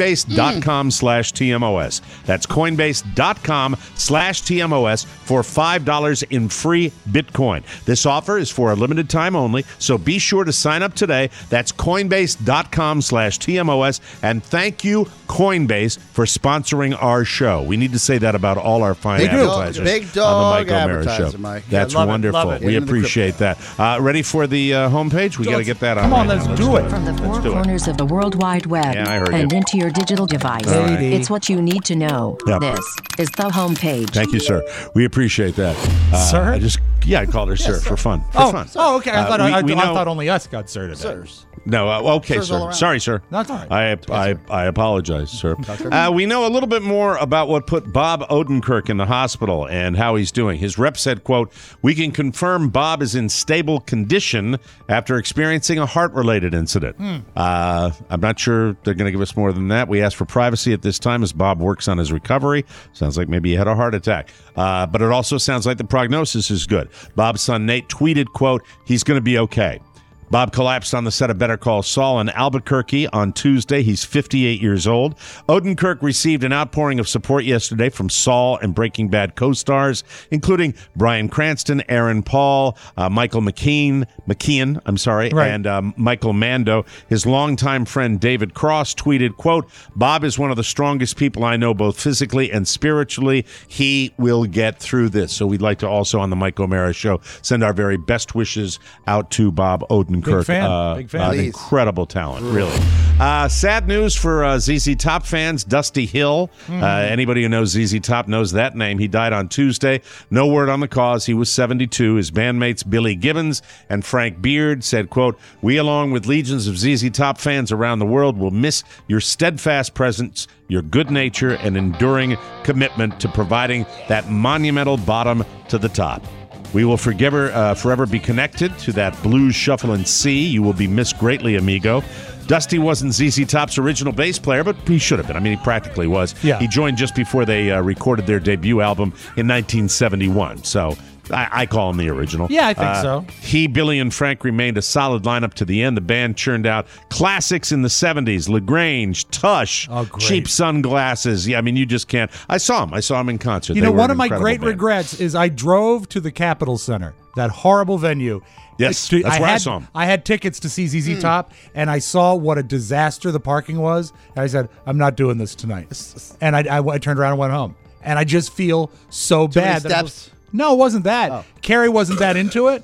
Coinbase.com/TMOS. That's Coinbase.com/TMOS for $5 in free Bitcoin. This offer is for a limited time only, so be sure to sign up today. That's Coinbase.com/TMOS. And thank you, Coinbase, for sponsoring our show. We need to say that about all our fine advertisers. Big on the dog Mike O'Mara advertiser, Show. Mike. That's love it, wonderful. love it. We Get into the appreciate that. Ready for the homepage? We got to get that on. Come on, right let's now. do it. From the four do it. corners of the World Wide Web Yeah, I heard and you. into your digital device. right. It's what you need to know. Yep. This is the homepage. Thank you, sir. We appreciate that. Sir? I called her sir for fun. For fun. Oh, okay. I thought we I know- thought only us got sir today. Sirs. No, okay, Sirs all sir. around. Sorry, sir. That's all right. I apologize, sir. We know a little bit more about what put Bob Odenkirk in the hospital and how he's doing. His rep said, quote, "We can confirm Bob is in stable condition after experiencing a heart-related incident." I'm not sure they're going to give us more than that. We asked for privacy at this time as Bob works on his recovery. Sounds like maybe he had a heart attack. But it also sounds like the prognosis is good. Bob's son Nate tweeted, quote, "He's going to be okay." Bob collapsed on the set of Better Call Saul in Albuquerque on Tuesday. He's 58 years old. Odenkirk received an outpouring of support yesterday from Saul and Breaking Bad co-stars, including Bryan Cranston, Aaron Paul, Michael McKean, Right. and Michael Mando. His longtime friend David Cross tweeted, quote, "Bob is one of the strongest people I know, both physically and spiritually. He will get through this." So we'd like to also, on the Mike O'Mara Show, send our very best wishes out to Bob Odenkirk. Big fan. Big fan. An Please. incredible talent, really. Sad news for ZZ Top fans. Dusty Hill. Anybody who knows ZZ Top knows that name. He died on Tuesday. No word on the cause. He was 72. His bandmates Billy Gibbons and Frank Beard said, quote, "We, along with legions of ZZ Top fans around the world, will miss your steadfast presence, your good nature, and enduring commitment to providing that monumental bottom to the top. We will forever be connected to that blues shuffling sea. You will be missed greatly, amigo." Dusty wasn't ZZ Top's original bass player, but he should have been. I mean, he practically was. Yeah. He joined just before they recorded their debut album in 1971. So I call him the original. Yeah, I think so. He, Billy, and Frank remained a solid lineup to the end. The band churned out classics in the 70s. LaGrange, Tush, Oh, great. Cheap Sunglasses. Yeah, I mean, you just can't. I saw him in concert. You They know, were one an of my incredible great band. regrets is I drove to the Capitol Center, that horrible venue. Yes, that's where I saw him. I had tickets to see ZZ Top, and I saw what a disaster the parking was. And I said, I'm not doing this tonight. And I turned around and went home. And I just feel so Too many bad. steps? No, it wasn't that. Carrie wasn't that into it.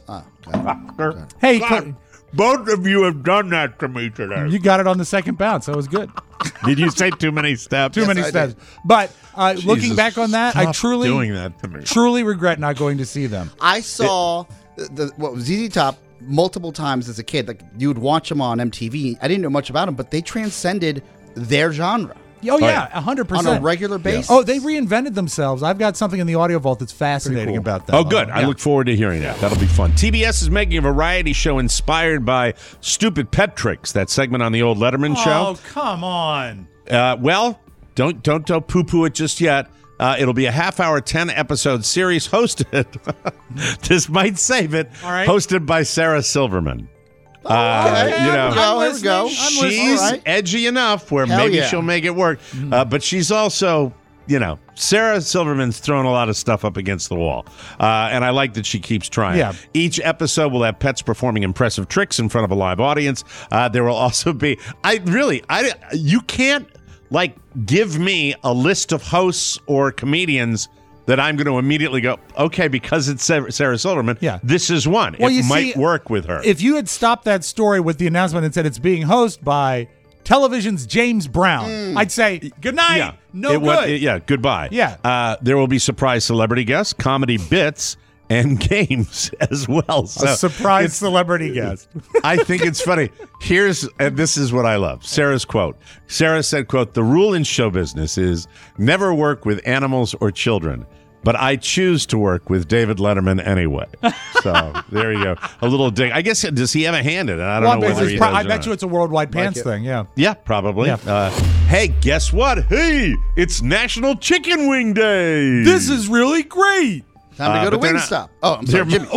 Hey, Both of you have done that to me today. you got it on the second bounce. That was good. Did you say too many steps? Too many steps. But looking back on that, I Stop doing that to me. truly regret not going to see them. I saw what was ZZ Top multiple times as a kid. Like you would watch them on MTV. I didn't know much about them, but they transcended their genre Oh, yeah, 100%. on a regular basis. Oh, they reinvented themselves. I've got something in the audio vault that's fascinating about that. Oh, good. I look forward to hearing that. That'll be fun. TBS is making a variety show inspired by Stupid Pet Tricks, that segment on the old Letterman show. Oh, come on. Well, don't poo-poo it just yet. It'll be a half-hour, 10-episode series hosted. This might save it. All right. Hosted by Sarah Silverman. Okay. You know, Here we go. she's All right. edgy enough where Hell maybe yeah. she'll make it work. But she's also, Sarah Silverman's thrown a lot of stuff up against the wall. And I like that she keeps trying. Yeah. Each episode will have pets performing impressive tricks in front of a live audience. There will also be, you can't, give me a list of hosts or comedians that I'm going to immediately go, okay, because it's Sarah Silverman, this is one. Well, it might work with her. If you had stopped that story with the announcement and said it's being hosted by television's James Brown, I'd say, good night. Goodbye. Yeah. There will be surprise celebrity guests, comedy bits, and games as well. So A surprise celebrity guest. I think it's funny. And this is what I love. Sarah's quote. Sarah said, quote, "The rule in show business is never work with animals or children. But I choose to work with David Letterman anyway." So there you go. A little dig. I guess, does he have a hand in it? I don't know whether he does I or bet not. you it's a worldwide pants thing, yeah. Yeah, probably. Yeah. Hey, guess what? Hey, it's National Chicken Wing Day. This is really great. Time to go to but they're Wingstop. Oh, I'm sorry, Jimmy.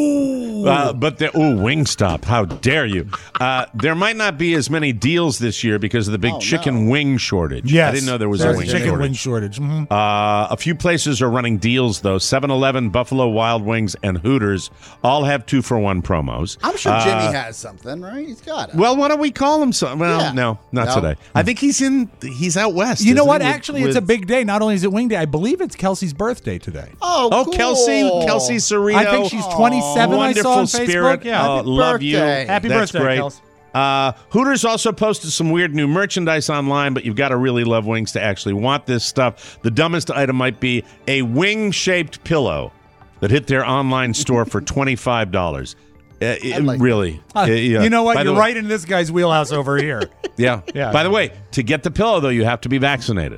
Wingstop. How dare you? There might not be as many deals this year because of the big chicken wing shortage. Yes. I didn't know there was There's a wing chicken shortage. wing shortage. Mhm. A few places are running deals, though. 7-Eleven, Buffalo Wild Wings, and Hooters all have 2-for-1 promos. I'm sure Jimmy has something, right? He's got it. Well, why don't we call him something? Well, Yeah. no, not No? today. I think he's out west. You know isn't what? he, Actually, it's a big day. Not only is it Wing Day, I believe it's Kelsey's birthday today. Oh, cool. Kelsey Cerrito. I think she's 27. I saw on Wonderful Facebook. spirit. Yeah. Oh, love you. birthday. Happy That's birthday, great. Kels. Hooters also posted some weird new merchandise online, but you've got to really love wings to actually want this stuff. The dumbest item might be a wing-shaped pillow that hit their online store for $25. Really. You know what? By the You're way- right in this guy's wheelhouse over here. Yeah. Yeah. By the way, to get the pillow, though, you have to be vaccinated.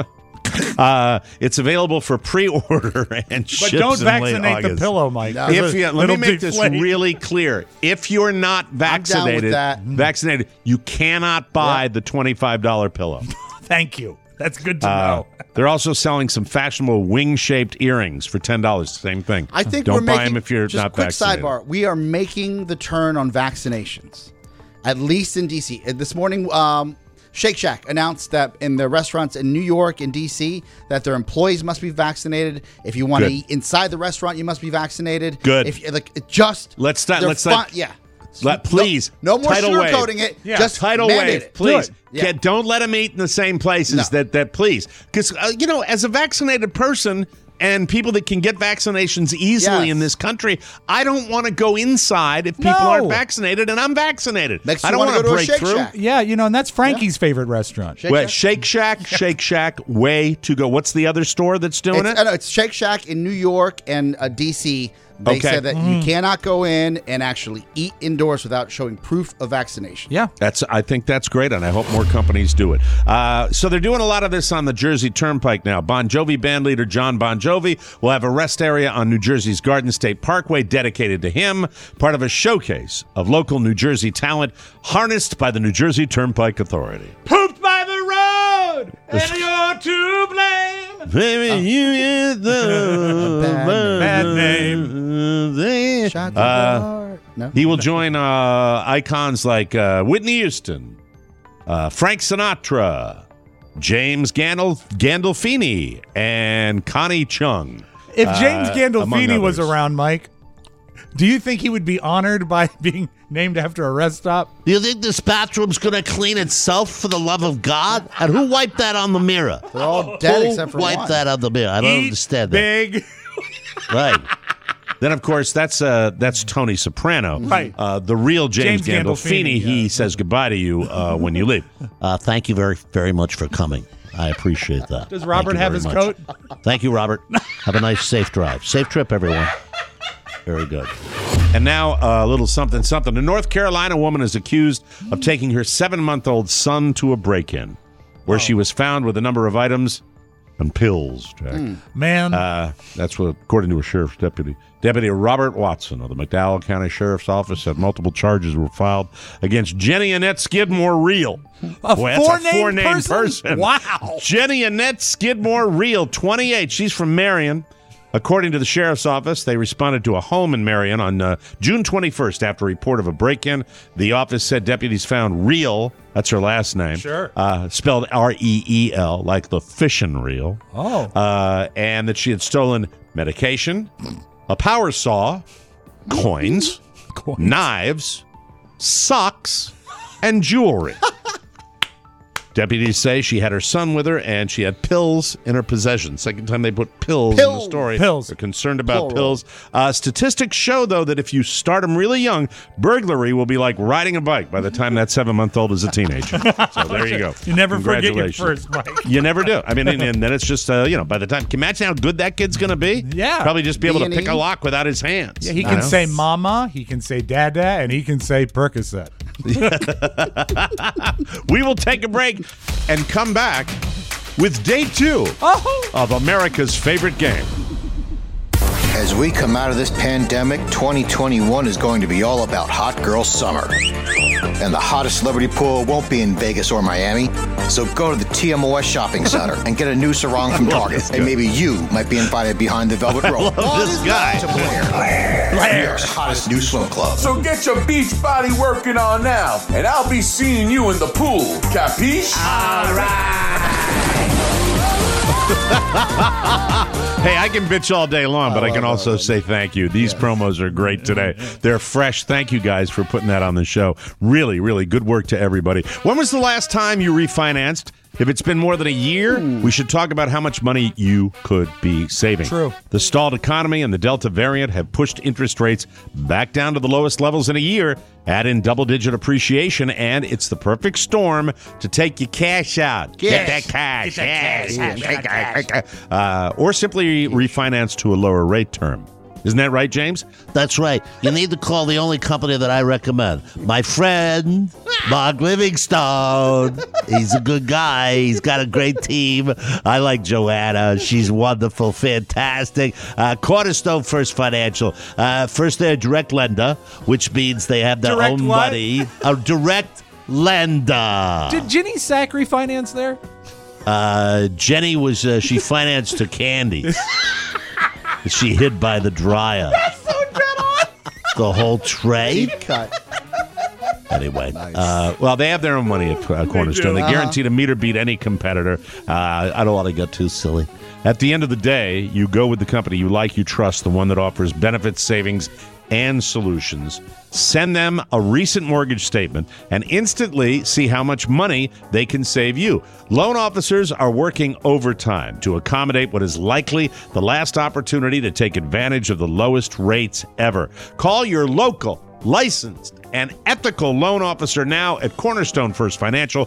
It's available for pre-order and But ships don't in late vaccinate the August. pillow, Mike. No. Let me It'll make this deflate. really clear. If you're not vaccinated, you cannot buy the $25 pillow. Thank you. That's good to know. They're also selling some fashionable wing-shaped earrings for $10. Same thing. I think don't we're buy making, them if you're just not quick vaccinated. sidebar. We are making the turn on vaccinations, at least in D.C. This morning, Shake Shack announced that in their restaurants in New York and D.C. that their employees must be vaccinated. If you want to Good. eat inside the restaurant, you must be vaccinated. Good. If you just Let's start. they're Let's start. yeah. Please. No more tidal wave. sugarcoating it. Yeah. Just Tidal mandate wave, it. please. Do it. Yeah. Don't let them eat in the same places. No. That please, because as a vaccinated person and people that can get vaccinations easily Yes. in this country, I don't want to go inside if people No. aren't vaccinated, and I'm vaccinated. Makes I you don't wanna want go to a break Shake through. Shack. Yeah, and that's Frankie's favorite restaurant. Shake Shack? Shake Shack, way to go. What's the other store that's doing it? It's Shake Shack in New York and D.C. They Okay. said that you cannot go in and actually eat indoors without showing proof of vaccination. Yeah. I think that's great, and I hope more companies do it. So they're doing a lot of this on the Jersey Turnpike now. Bon Jovi bandleader John Bon Jovi will have a rest area on New Jersey's Garden State Parkway dedicated to him, part of a showcase of local New Jersey talent harnessed by the New Jersey Turnpike Authority. Pooped by the road, and you're to blame. Baby, you is the Bad name. Shot to the heart. No? He will join icons like Whitney Houston, Frank Sinatra, James Gandolfini, and Connie Chung. If James among Gandolfini was others. around, Mike, do you think he would be honored by being named after a rest stop? Do you think this bathroom's going to clean itself for the love of God? And who wiped that on the mirror? They're all dead Who except for wiped one. that on the mirror? I don't Eat understand that. big. Right. Then, of course, that's Tony Soprano. Right. The real James Gandolfini, he says goodbye to you when you leave. Thank you very, very much for coming. I appreciate that. Does Robert have his coat? Thank you, Robert. Have a nice, safe drive. Safe trip, everyone. Very good. And now a little something. In North Carolina, a woman is accused of taking her 7-month-old son to a break-in, where she was found with a number of items and pills, Jack. Man. That's what, according to a sheriff's deputy. Deputy Robert Watson of the McDowell County Sheriff's Office said multiple charges were filed against Jenny Annette Skidmore Reel. A four-name person. Wow. Jenny Annette Skidmore Reel, 28. She's from Marion. According to the sheriff's office, they responded to a home in Marion on June 21st after a report of a break-in. The office said deputies found Reel, that's her last name, spelled R-E-E-L, like the fishing reel. And that she had stolen medication, a power saw, coins, knives, socks, and jewelry. Deputies say she had her son with her and she had pills in her possession. Second time they put pills in the story. Pills. They're concerned about pills. Statistics show, though, that if you start them really young, burglary will be like riding a bike by the time that 7-month-old is a teenager. So there you go. You never forget your first bike. You never do. I mean, and then it's just, by the time, can you imagine how good that kid's going to be? Yeah. Probably just be able to pick a lock without his hands. Yeah, he can say mama, he can say dada, and he can say Percocet. We will take a break and come back with day 2 of America's favorite game. As we come out of this pandemic, 2021 is going to be all about hot girl summer. And the hottest celebrity pool won't be in Vegas or Miami. So go to the TMOS shopping center and get a new sarong from Target. And maybe you might be invited behind the velvet rope. This guy. To Blair, New York's hottest new swim club. So get your beach body working on now, and I'll be seeing you in the pool. Capiche? All Hey, I can bitch all day long, but I can also say thank you. These promos are great today. They're fresh. Thank you guys for putting that on the show. Really, really good work to everybody. When was the last time you refinanced? If it's been more than a year, we should talk about how much money you could be saving. True. The stalled economy and the Delta variant have pushed interest rates back down to the lowest levels in a year. Add in double-digit appreciation, and it's the perfect storm to take your cash out. Get that cash. Or simply refinance to a lower rate term. Isn't that right, James? That's right. You need to call the only company that I recommend. My friend, Mark Livingstone. He's a good guy. He's got a great team. I like Joanna. She's wonderful, fantastic. Cornerstone First Financial. First, they're a direct lender, which means they have their own money. A direct lender. Did Jenny Sack refinance there? Jenny was, she financed her candy. She hid by the dryer. That's so dead on. The whole tray. Deep cut. Anyway, well, they have their own money at Cornerstone. They guarantee to meet or beat any competitor. I don't want to get too silly. At the end of the day, you go with the company you like, you trust, the one that offers benefits, savings, and solutions. Send them a recent mortgage statement and instantly see how much money they can save you. Loan officers are working overtime to accommodate what is likely the last opportunity to take advantage of the lowest rates ever. Call your local, licensed, and ethical loan officer now at Cornerstone First Financial,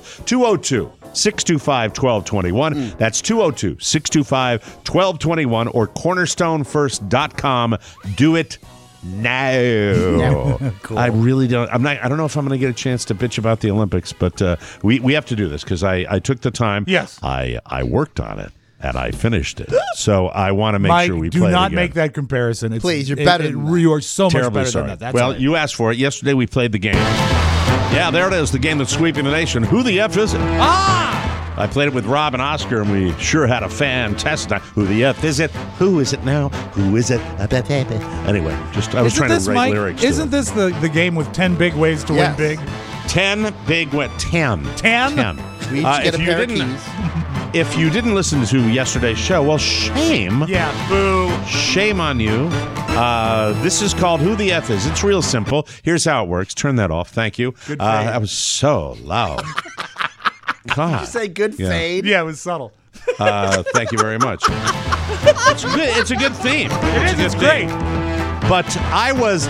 202-625-1221. That's 202-625-1221 or cornerstonefirst.com. Do it now. Cool. I really don't. I don't know if I'm going to get a chance to bitch about the Olympics, but we have to do this because I took the time. Yes. I worked on it and I finished it. So I want to make Mike, sure we do play not it again. make that comparison. Please, you're better than that. You are so Terribly much better sorry. than that. That's well, right. you asked for it. Yesterday we played the game. Yeah, there it is. The game that's sweeping the nation. Who the F is it? I played it with Rob and Oscar, and we sure had a fantastic time. Who the F is it? Who is it now? Who is it? Anyway, I was trying to write Mike, lyrics to Isn't it. this the game with 10 big ways to win big? 10 big what? 10. 10? 10. We each get a pair of keys. If you didn't listen to yesterday's show, well, shame. Yeah, boo. Shame on you. This is called Who the F Is. It's real simple. Here's how it works. Turn that off. Thank you. Good fade. That was so loud. God. Did you say good fade? Yeah, it was subtle. Thank you very much. It's good. It's a good theme. It's great. But I was.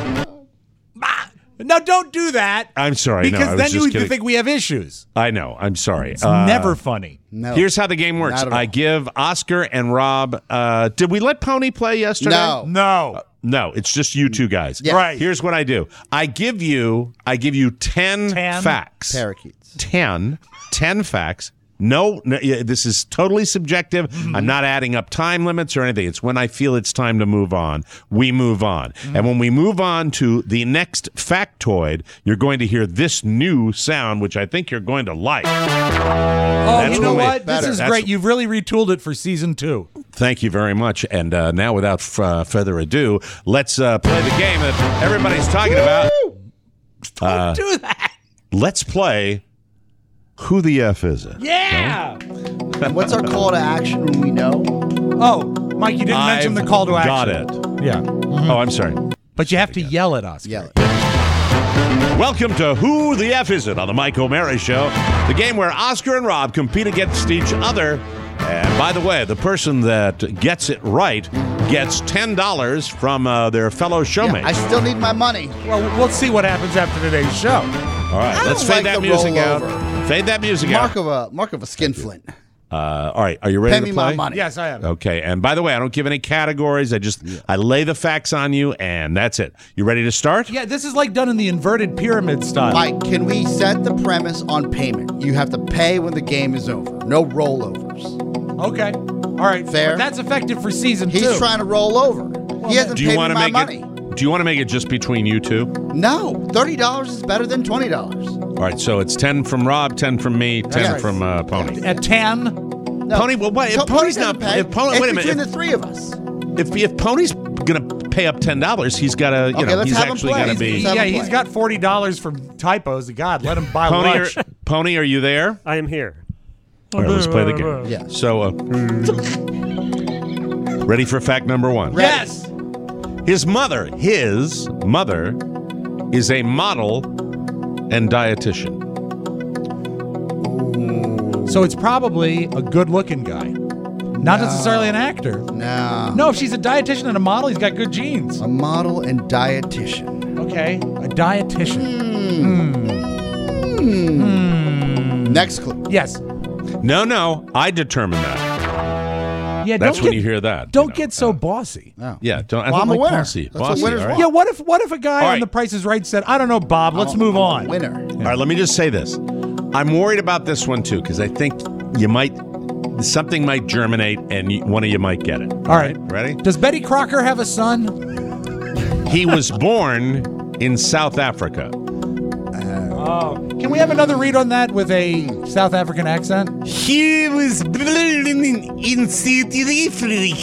No, don't do that. I'm sorry. Because no, I was then just you kidding. think we have issues. I know. I'm sorry. It's never funny. No. Here's how the game works. Not at all. I give Oscar and Rob. Did we let Pony play yesterday? No. No, it's just you two guys. Yes. Right. Here's what I do. I give you 10 facts. Parakeets. 10 facts. No, this is totally subjective. I'm not adding up time limits or anything. It's when I feel it's time to move on, we move on. And when we move on to the next factoid, you're going to hear this new sound, which I think you're going to like. Oh, you know what? This is That's- great. You've really retooled it for season 2. Thank you very much. And now, without further ado, let's play the game that everybody's talking about. Don't do that. Let's play Who the F Is It? Yeah. And what's our call to action when we know? Oh, Mike, you didn't mention the call to action. Got it. Yeah. Oh, I'm sorry. But you have to yell at us. Yell. Welcome to Who the F Is It on the Mike O'Mara Show, the game where Oscar and Rob compete against each other. And by the way, the person that gets it right gets $10 from their fellow showmate. I still need my money. Well, we'll see what happens after today's show. All right, I let's don't fade like that the music out. rollover. Fade that music out. Mark of a skinflint. All right, are you ready Pay to me play? my money. Yes, I am. Okay, and by the way, I don't give any categories. I lay the facts on you, and that's it. You ready to start? Yeah, this is like done in the inverted pyramid style. Mike, can we set the premise on payment? You have to pay when the game is over. No rollovers. Okay. All right. Fair. But that's effective for season 2. He's trying to roll over. He hasn't Do you paid me want to my make money. it? Do you want to make it just between you two? No, $30 is better than $20. All right, so it's 10 from Rob, 10 from me, 10 Yes. from Pony. At 10. No. Pony, well, wait, if So Pony's doesn't not, pay. if Pony, It's wait a between minute, the three of us. if Pony's gonna pay up $10, he's got to, Okay, let's he's have him actually play. gonna be. Let's have him He's play. got $40 from typos. God, let him buy lunch. Pony, are you there? I am here. All right, let's play the game. Yeah. So, ready for fact number 1? Yes. His mother is a model and dietitian. So it's probably a good-looking guy. Not necessarily an actor. No. No, if she's a dietitian and a model, he's got good genes. A model and dietitian. Okay, a dietitian. Next clue. Yes. No, I determined that. Yeah. That's don't when get, you hear that. Don't get so bossy. No. Yeah, don't. I Well, don't I'm a like winner. bossy. That's what Bossy, winners all right? Yeah. What if a guy All on right. The Price is Right said, "I don't know, Bob. Let's move on." Winner. All right, let me just say this. I'm worried about this one too because I think something might germinate and one of you might get it. All right. Ready? Does Betty Crocker have a son? He was born in South Africa. Oh. Can we have another read on that with a South African accent? He was born in South Africa.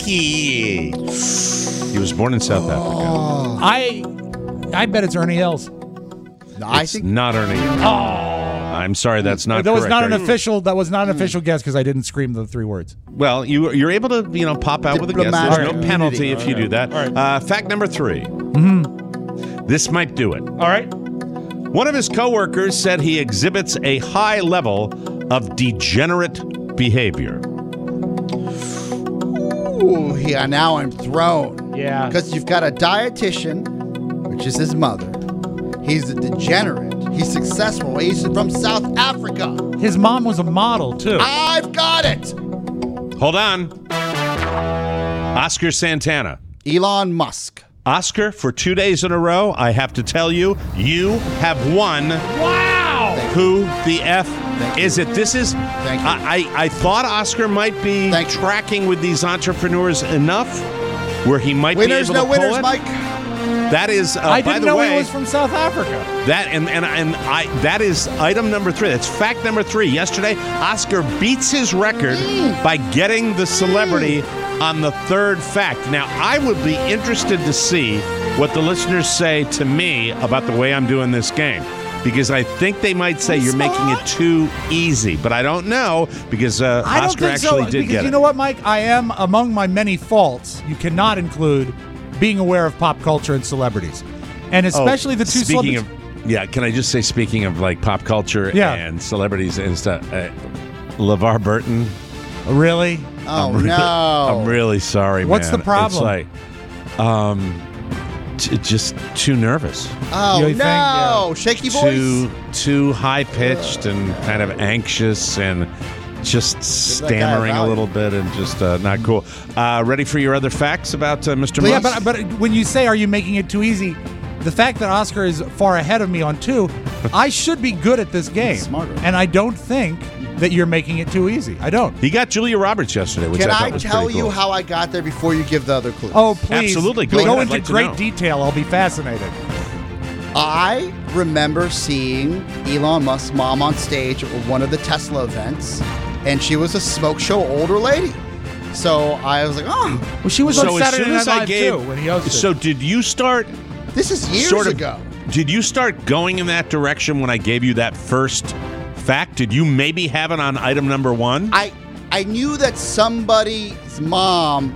He was born in South Africa. I bet it's Ernie Els. No, I It's think not Ernie. I'm sorry, that's not That was correct. not an Are you- official. That was not an official guess because I didn't scream the 3 words. Well, you're able to pop out with a guess. Diplomatic There's no immunity. penalty if you do that. All right. Fact number 3. This might do it. All right. One of his coworkers said he exhibits a high level of degenerate behavior. Ooh, yeah, now I'm thrown. Yeah. Because you've got a dietitian, which is his mother. He's a degenerate. He's successful. He's from South Africa. His mom was a model too. I've got it. Hold on. Oscar Santana. Elon Musk. Oscar, for 2 days in a row, I have to tell you, you have won. Wow. Who the F is it? This is. Thank you. I thought Oscar might be Thank you. tracking with these entrepreneurs enough where he might Winners, be able no to pull winners, it. Mike. That is, I by didn't the know way, he was from South Africa. that that is item number 3. That's fact number 3. Yesterday, Oscar beats his record by getting the celebrity on the 3rd fact. Now, I would be interested to see what the listeners say to me about the way I'm doing this game. Because I think they might say you're making it too easy. But I don't know because I don't Oscar think actually so, did because get you it. know what, Mike? I am among my many faults. You cannot include being aware of pop culture and celebrities, and especially the two Speaking celebrities. of, yeah, can I just say, speaking of like pop culture Yeah. and celebrities and stuff, LeVar Burton. Really? Oh, I'm no. I'm really sorry, What's man. the problem? It's like, Just too nervous. Oh, You think, no. Shaky voice. Too high pitched and kind of anxious and just stammering a little bit and just not cool. Ready for your other facts about Mr. Yeah, Musk? but when you say, are you making it too easy? The fact that Oscar is far ahead of me on 2, I should be good at this game. Smarter. And I don't think that you're making it too easy. I don't. He got Julia Roberts yesterday, which Can I thought I was tell pretty you cool. how I got there before you give the other clues? Oh, please. Absolutely. Go Go ahead. I'd into like to great know. detail. I'll be fascinated. I remember seeing Elon Musk's mom on stage at one of the Tesla events, and she was a smoke show older lady. So I was like, oh. Well, she was So on as Saturday soon as Night I Live, gave, too, when he hosted. so did you start? This is years sort of, ago. Did you start going in that direction when I gave you that first fact? Did you maybe have it on item number 1? I knew that somebody's mom,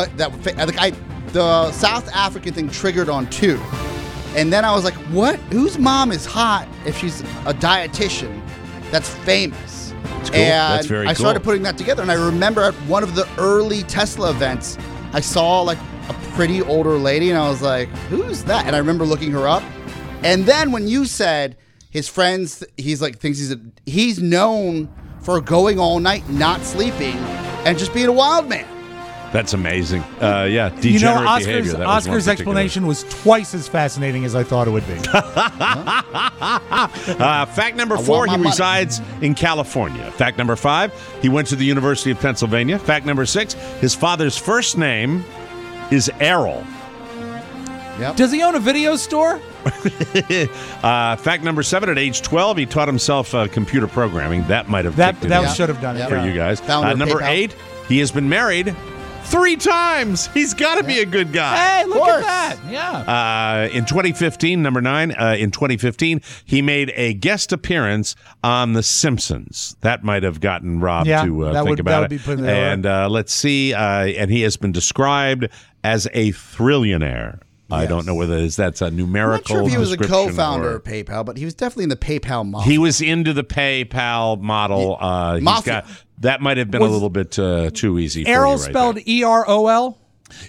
the South African thing triggered on 2. And then I was like, what? Whose mom is hot if she's a dietitian that's famous? That's cool. And That's very I started cool. putting that together. And I remember at one of the early Tesla events, I saw like a pretty older lady, and I was like, who's that? And I remember looking her up. And then when you said his friends, he's known for going all night, not sleeping, and just being a wild man. That's amazing. Yeah, degenerate You know, behavior. That was one Oscar's particular. explanation was twice as fascinating as I thought it would be. Fact number I 4, want my he money. resides in California. Fact number 5, he went to the University of Pennsylvania. Fact number 6, his father's first name is Errol. Does he own a video store? Fact number 7, at age 12, he taught himself computer programming. That might have kicked it in should have done it for yeah. you guys. Founder of Number PayPal. 8, he has been married 3 times. He's got to be a good guy. Hey, look course. at that. Yeah. In 2015, number 9, in 2015, he made a guest appearance on The Simpsons. That might have gotten Rob Yeah, to that think would- about that it. would be putting it And let's see. And he has been described as a thrillionaire. I don't know whether that's a I'm not numerical sure if he was a description co-founder or- of PayPal, but he was definitely in the PayPal model. He was into the PayPal model. He's Mafia. got that might have been a little bit too easy. Errol for you right spelled E-R-O-L?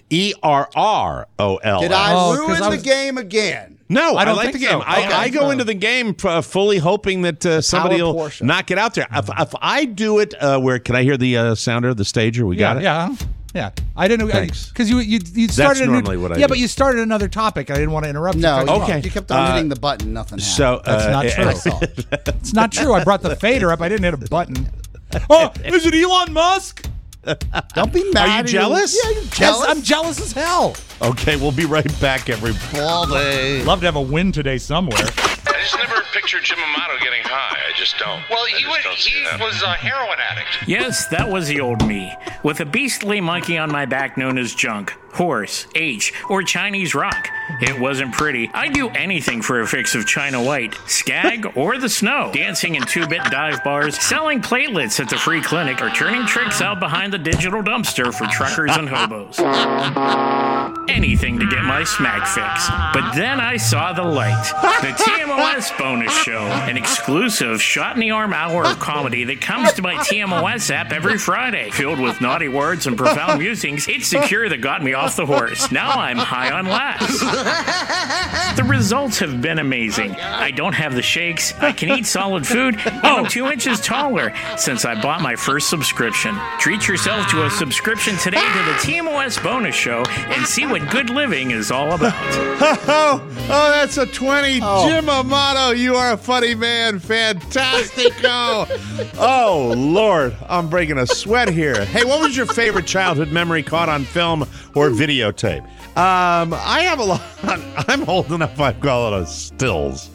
E-R-R-O-L. Did I Oh, ruin 'cause I the was- game again? No, I don't like think the game. so. I go into the game fully hoping that somebody will Porsche. knock it out there. If I do it, where can I hear the sounder, the stager? We got it. Yeah. I didn't Thanks. because you started normally a new, what I yeah, do. but you started another topic. I didn't want to interrupt you. No, Cut you okay. off. You kept on hitting the button. Nothing happened. So That's not true. I saw it. It's not true. I brought the fader up. I didn't hit a button. Oh, is it Elon Musk? Don't be mad. Are you jealous? Yeah, you Yes, jealous. I'm jealous as hell. Okay, we'll be right back, everybody. Love to have a win today somewhere. I just never pictured Jim Amato getting high. I just don't. Well, he was a heroin addict. Yes, that was the old me, with a beastly monkey on my back known as junk, horse, H, or Chinese rock. It wasn't pretty. I'd do anything for a fix of China White, Skag, or the Snow. Dancing in 2-bit dive bars, selling platelets at the free clinic, or turning tricks out behind the digital dumpster for truckers and hobos. Anything to get my smack fix. But then I saw the light. The TMOS bonus show. An exclusive shot-in-the-arm hour of comedy that comes to my TMOS app every Friday. Filled with naughty words and profound musings, it's the cure that got me off the horse. Now I'm high on laughs. The results have been amazing. I don't have the shakes. I can eat solid food. I'm 2 inches taller since I bought my first subscription. Treat yourself to a subscription today to the TMOS bonus show and see what good living is all about. Oh, that's a 20. Jim Amato, you are a funny man. Fantastico. Oh, Lord. I'm breaking a sweat here. Hey, what was your favorite childhood memory caught on film or videotape? I have a lot. I'm old enough, I call it a stills.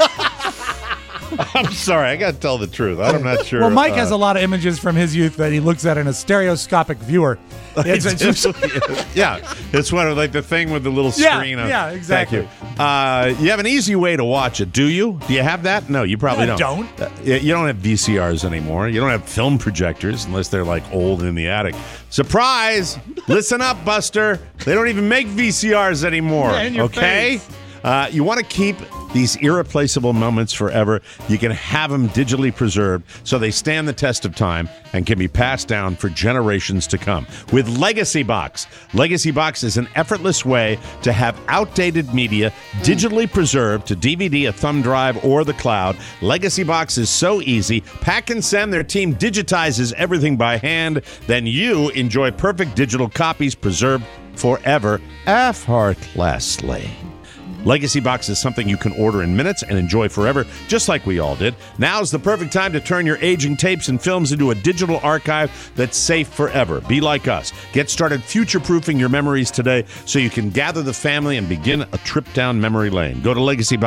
I'm sorry. I got to tell the truth. I'm not sure. Well, Mike has a lot of images from his youth that he looks at in a stereoscopic viewer. Yeah, it's one of like the thing with the little screen. Yeah, exactly. Thank you. You have an easy way to watch it, do you? Do you have that? No, you probably I don't. You don't have VCRs anymore. You don't have film projectors unless they're like old in the attic. Surprise! Listen up, Buster. They don't even make VCRs anymore. Yeah, in your okay? face. You want to keep these irreplaceable moments forever. You can have them digitally preserved so they stand the test of time and can be passed down for generations to come. With Legacy Box. Legacy Box is an effortless way to have outdated media digitally preserved to DVD, a thumb drive, or the cloud. Legacy Box is so easy. Pack and send. Their team digitizes everything by hand. Then you enjoy perfect digital copies preserved forever, effortlessly. Legacy Box is something you can order in minutes and enjoy forever, just like we all did. Now's the perfect time to turn your aging tapes and films into a digital archive that's safe forever. Be like us. Get started future-proofing your memories today so you can gather the family and begin a trip down memory lane. Go to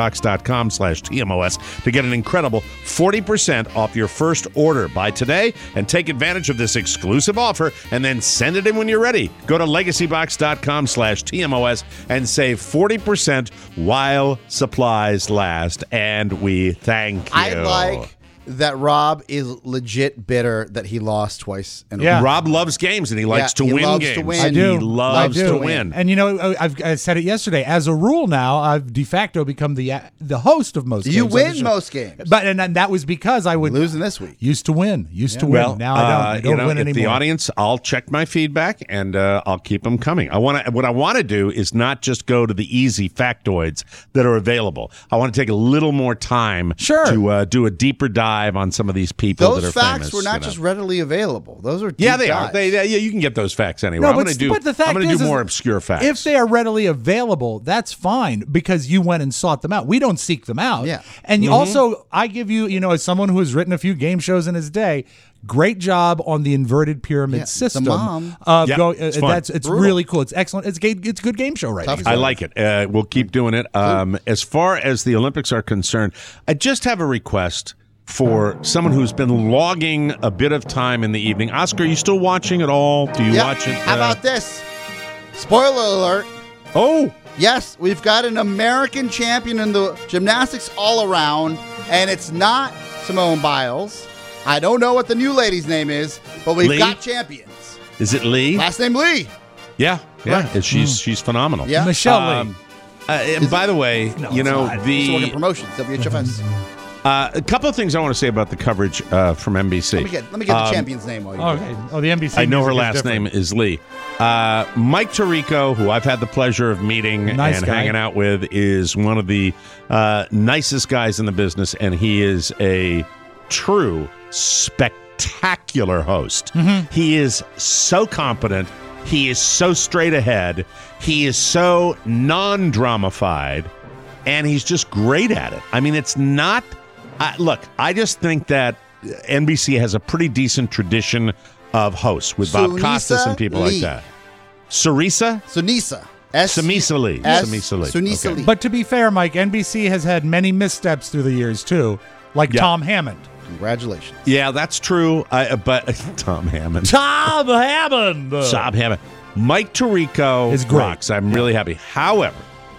legacybox.com/TMOS to get an incredible 40% off your first order. Buy today and take advantage of this exclusive offer and then send it in when you're ready. Go to legacybox.com/TMOS and save 40% while supplies last, and we thank you. I like that Rob is legit bitter that he lost twice. Rob loves games, and he likes to win games. I do. He loves to win. And you know, I said it yesterday. As a rule, now I've de facto become the host of most games. You win most games, but and that was because I would losing this week. Used to win. Well, now I don't win if anymore. The audience, I'll check my feedback and I'll keep them coming. What I want to do is not just go to the easy factoids that are available. I want to take a little more time to do a deeper dive on some of these people those that are facts famous. were not just readily available. Those are deep they dives. are. You can get those facts anyway. No, I'm but going to do. the fact I'm going to is, do more obscure facts. If they are readily available, that's fine because you went and sought them out. We don't seek them out. Yeah. And also, I give you, as someone who has written a few game shows in his day, great job on the inverted pyramid system. The mom. It's really cool. It's excellent. It's a good game show right now. I like it. We'll keep doing it. As far as the Olympics are concerned, I just have a request for someone who's been logging a bit of time in the evening. Oscar, are you still watching at all? Do you watch it? How about this? Spoiler alert. Oh. Yes, we've got an American champion in the gymnastics all around, and it's not Simone Biles. I don't know what the new lady's name is, but we've got champions. Is it Lee? Last name Lee. Yeah. Right. She's phenomenal. Yeah. Michelle Lee. And by the way, Just working promotions, WHFS. A couple of things I want to say about the coverage from NBC. Let me get the champion's name while you do it. Oh, the NBC. I know her last name is Lee. Mike Tirico, who I've had the pleasure of meeting hanging out with, is one of the nicest guys in the business, and he is a true spectacular host. He is so competent. He is so straight ahead. He is so non-dramified, and he's just great at it. I mean, it's not... look, I just think that NBC has a pretty decent tradition of hosts with Bob Costas and people like that. Sunisa Lee. Sunisa Lee. But to be fair, Mike, NBC has had many missteps through the years, too, like Tom Hammond. Congratulations. Yeah, that's true. But Tom Hammond. Tom Hammond. Mike Tirico is great. Rocks. I'm really happy. However,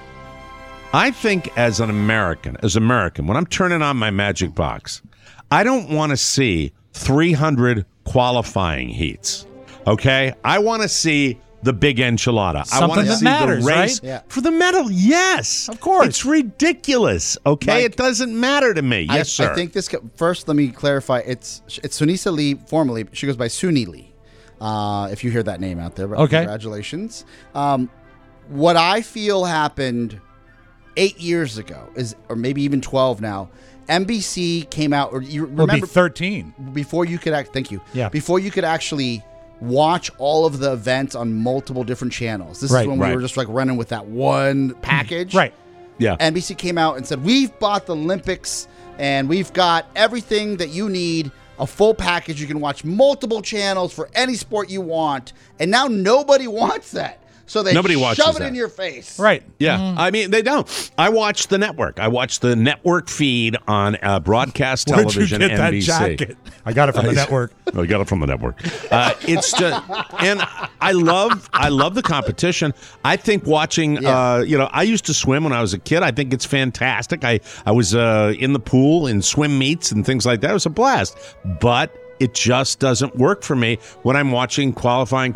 I think as American, when I'm turning on my Magic Box, I don't want to see 300 qualifying heats. Okay? I want to see the big enchilada. I want to see matters, the race for the medal. Yes. Of course. It's ridiculous. Okay? It doesn't matter to me. Yes, sir. I think this... First, let me clarify. It's Sunisa Lee, formerly. She goes by Suni Lee. If you hear that name out there. Okay. Congratulations. What I feel happened 8 years ago or maybe even 12 now, NBC came out, or you remember, it'll be 13 before you could thank you. Yeah. Before you could actually watch all of the events on multiple different channels. This is when we were just like running with that one package. Right. Yeah. NBC came out and said, we've bought the Olympics and we've got everything that you need, a full package. You can watch multiple channels for any sport you want. And now nobody wants that. So they shove it in your face. Right. Yeah. I mean, they don't. I watch the network. I watch the network feed on broadcast television. Where'd you get NBC. that jacket? I got it from the network. Oh, you got it from the network. It's just, and I love the competition. I think watching, I used to swim when I was a kid. I think it's fantastic. I was in the pool in swim meets and things like that. It was a blast. But It just doesn't work for me when I'm watching qualifying.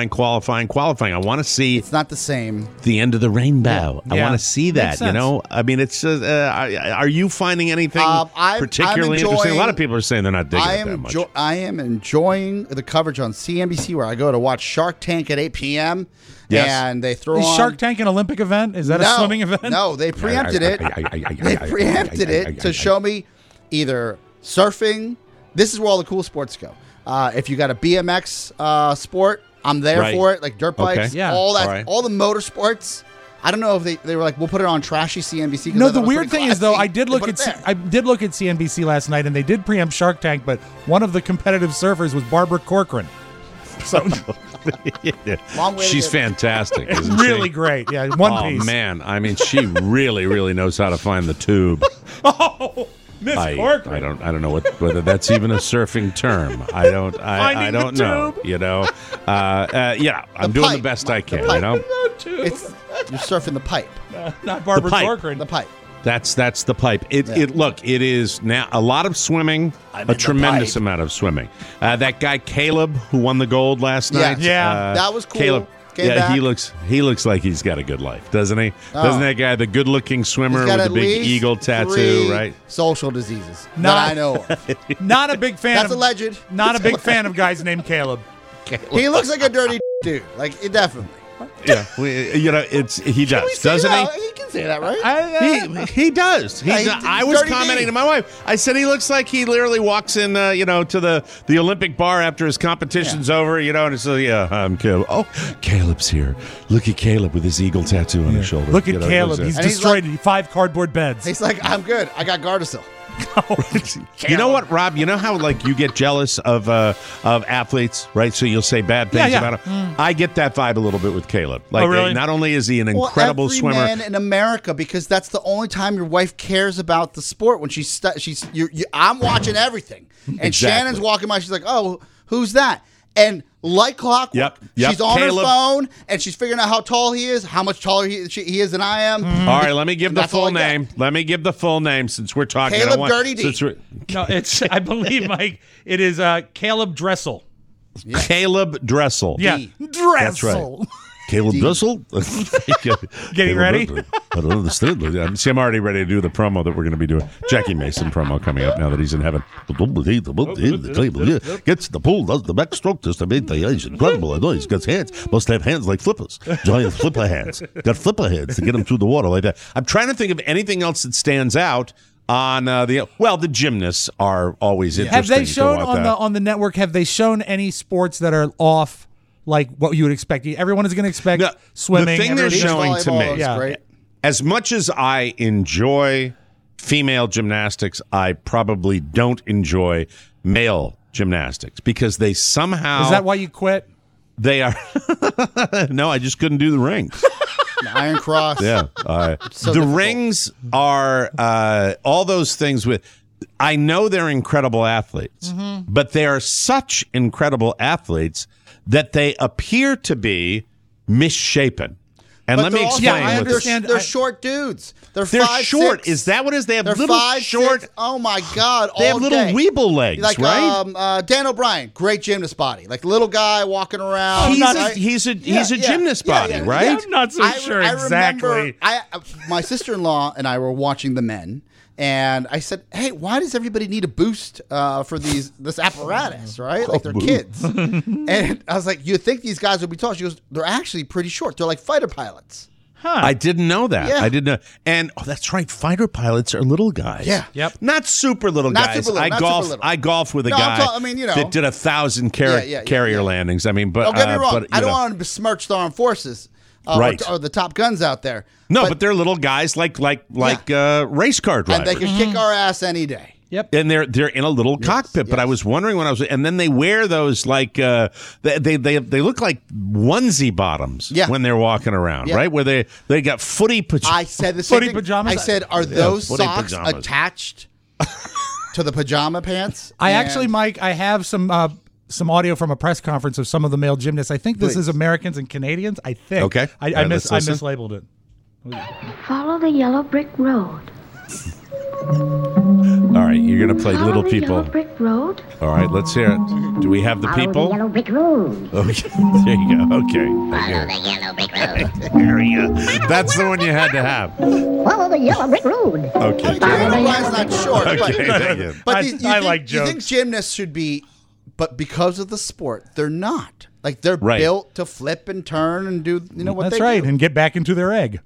I want to see It's not the same. the end of the rainbow. I Yeah. want to see that, Makes you sense. know? I mean, it's are you finding anything I'm particularly interesting? A lot of people are saying they're not digging it that much. I am enjoying the coverage on CNBC where I go to watch Shark Tank at 8 p.m. Yes. And they throw Is on Shark Tank an Olympic event? Is that a swimming event? No, they preempted it. They preempted it to show me either surfing. This is where all the cool sports go. If you got a BMX sport, I'm there Right. for it. Like dirt bikes, Yeah. all that, All right. all the motorsports. I don't know if they were like, we'll put it on trashy CNBC. 'cause I No, thought the it was weird pretty thing is though, classy. I did They look put at it there. I did look at CNBC last night, and they did preempt Shark Tank, but one of the competitive surfers was Barbara Corcoran. So Long way to She's go. fantastic, isn't really she? great. Yeah, One Oh Piece. man, I mean, she really knows how to find the tube. Oh, Miss Corcoran. I don't know whether that's even a surfing term. I don't the know. tube. You know, yeah, I'm doing the pipe, best Mike, I the can. pipe. You know, It's you're surfing the pipe. Not Barbara pipe. Corcoran. The pipe. that's the pipe. It is now a lot of swimming, I'm a in the tremendous pipe. amount of swimming. That guy Caleb who won the gold last Yeah. night. Yeah. That was cool. Caleb. Came Yeah, back. he looks like he's got a good life, doesn't he? Oh. Doesn't that guy, the good-looking swimmer He's got with at the big least eagle tattoo, 3 right? social diseases Not- that I know of. Not a big fan. That's of, alleged. Not a big fan of guys named Caleb. He looks like a dirty dude. Like, definitely. Yeah, he does, doesn't he? He can say that, right? He does. Yeah, He's, he's I was dirty commenting D. to my wife. I said he looks like he literally walks in, to the Olympic bar after his competition's over, and it's I'm Caleb. Oh, Caleb's here. Look at Caleb with his eagle tattoo on his shoulder. Look at Caleb. He's And he's destroyed 5 cardboard beds. He's like, I'm good. I got Gardasil. You know what, Rob? You know how you get jealous of athletes, right? So you'll say bad things Yeah. about them. I get that vibe a little bit with Caleb. Like, really? not only is he an incredible every swimmer, man in America, because that's the only time your wife cares about the sport. When I'm watching everything, and Exactly. Shannon's walking by. She's like, "Oh, who's that?" And like clockwork, Yep. she's on Caleb. her phone and she's figuring out how tall he is, how much taller he is than I am. All right, let me give the That's all full I get. name. Let me give the full name since we're talking. I Caleb don't want- Dirty D. since we're- No, it's I believe, Mike. It is Caleb Dressel. Caleb Dressel. Yeah, Dressel. That's right. Caleb Dressel. Getting ready? I don't understand. See, I'm already ready to do the promo that we're going to be doing. Jackie Mason promo coming up now that he's in heaven. Gets the pool, does the backstroke just to make the age incredible. I know he's got hands. Must have hands like flippers. Giant flipper hands. Got flipper hands to get him through the water like that. I'm trying to think of anything else that stands out on the gymnasts are always interesting. Have they to shown watch on the network? Have they shown any sports that are off? Like what you would expect. Everyone is going to expect swimming. The thing they're showing to me, great. as much as I enjoy female gymnastics, I probably don't enjoy male gymnastics because they somehow. Is that why you quit? They are. No, I just couldn't do the rings. The Iron Cross. Yeah. So the difficult. rings are all those things with. I know they're incredible athletes, but they are such incredible athletes that they appear to be misshapen. And But let me they're also- explain. I what this- understand. They're short dudes. They're They're 5'6". short. Is that what it is? They have They're little 5'6". short. Oh my God! They have all little day. weeble legs, like, right? Dan O'Brien, great gymnast body, like little guy walking around. He's a gymnast body, right? I'm not so sure exactly. My sister-in-law and I were watching the men, and I said, "Hey, why does everybody need a boost for this apparatus, right? Like they're kids." And I was like, "You think these guys would be tall?" She goes, "They're actually pretty short. They're like fighter pilots." I didn't know that. Yeah. I didn't know. And that's right. Fighter pilots are little guys. Yeah. Yep. Not super little Not guys. super little, I not golf. super little. I golf with a No, I'm guy talking- I mean, you know. that did 1,000 carrier landings. I mean, but Don't get me wrong. but, I don't know. want to besmirch the armed forces, Right. or the top guns out there. No, but they're little guys like race car drivers. and they can kick our ass any day. Yep. And they're in a little cockpit, but I was wondering when I was, and then they wear those like they look like onesie bottoms when they're walking around, right? Where they got footy pajamas. I said the same Footy thing. pajamas? I said, are those footy socks pajamas. attached to the pajama pants? I And- actually, Mike, I have some audio from a press conference of some of the male gymnasts. I think this is Americans and Canadians. I think. Okay. I All right, let's listen. mislabeled it. Follow the yellow brick road. All right, you're going to play Little the People. Yellow Brick Road. All right, let's hear it. Do we have the people? The Yellow Brick Road. Okay, there you go. Okay. Follow the Yellow Brick Road. There you go. That's the one you had to have. Follow the Yellow Brick Road. Okay. Mine's not short. Okay, thank you. But I like you think jokes. gymnasts should be, but because of the sport, they're not. Like they're Right. built to flip and turn and do what That's they right, do. and get back into their egg.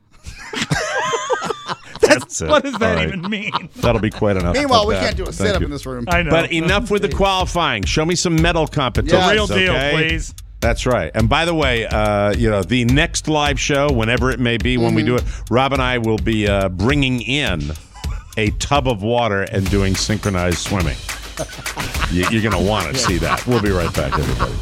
That's it. What does that All right. even mean? That'll be quite enough. Meanwhile, of we that. can't do a Thank sit-up you. in this room. I know. But enough with the qualifying. Show me some medal competitions. Yeah. Real deal, okay? please. That's right. And by the way, the next live show, whenever it may be, when we do it, Rob and I will be bringing in a tub of water and doing synchronized swimming. You're going to want to see that. We'll be right back, everybody.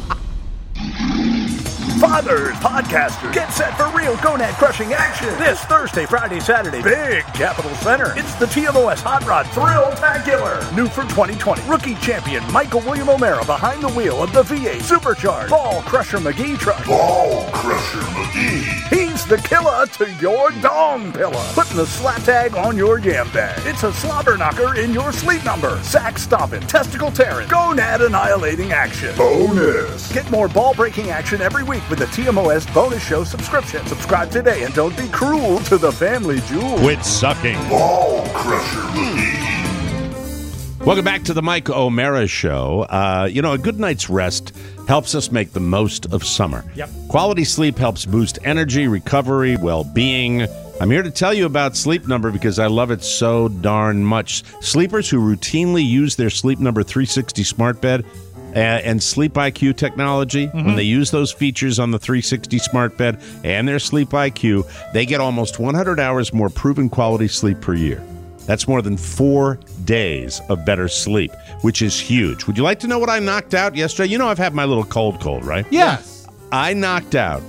Fathers, podcasters, get set for real gonad crushing action this Thursday, Friday, Saturday. Big Capital Center. It's the TMOS Hot Rod Thrill-tacular. New for 2020. Rookie champion Michael William O'Mara behind the wheel of the V8 Supercharged Ball Crusher McGee truck. Ball Crusher McGee. He's the killer to your dong pillow. Putting the slap tag on your yam bag. It's a slobber knocker in your sleep number. Sack stomping, testicle tearing, gonad annihilating action. Bonus. Get more ball breaking action every week with the TMOS bonus show subscription. Subscribe today and don't be cruel to the family jewel. Quit sucking. Ball Crusher McGee. Welcome back to the Mike O'Mara Show. A good night's rest helps us make the most of summer. Yep. Quality sleep helps boost energy, recovery, well-being. I'm here to tell you about Sleep Number because I love it so darn much. Sleepers who routinely use their Sleep Number 360 smart bed and Sleep IQ technology, when they use those features on the 360 smart bed and their Sleep IQ, they get almost 100 hours more proven quality sleep per year. That's more than 4 days of better sleep, which is huge. Would you like to know what I knocked out yesterday? You know I've had my little cold, right? Yes. I knocked out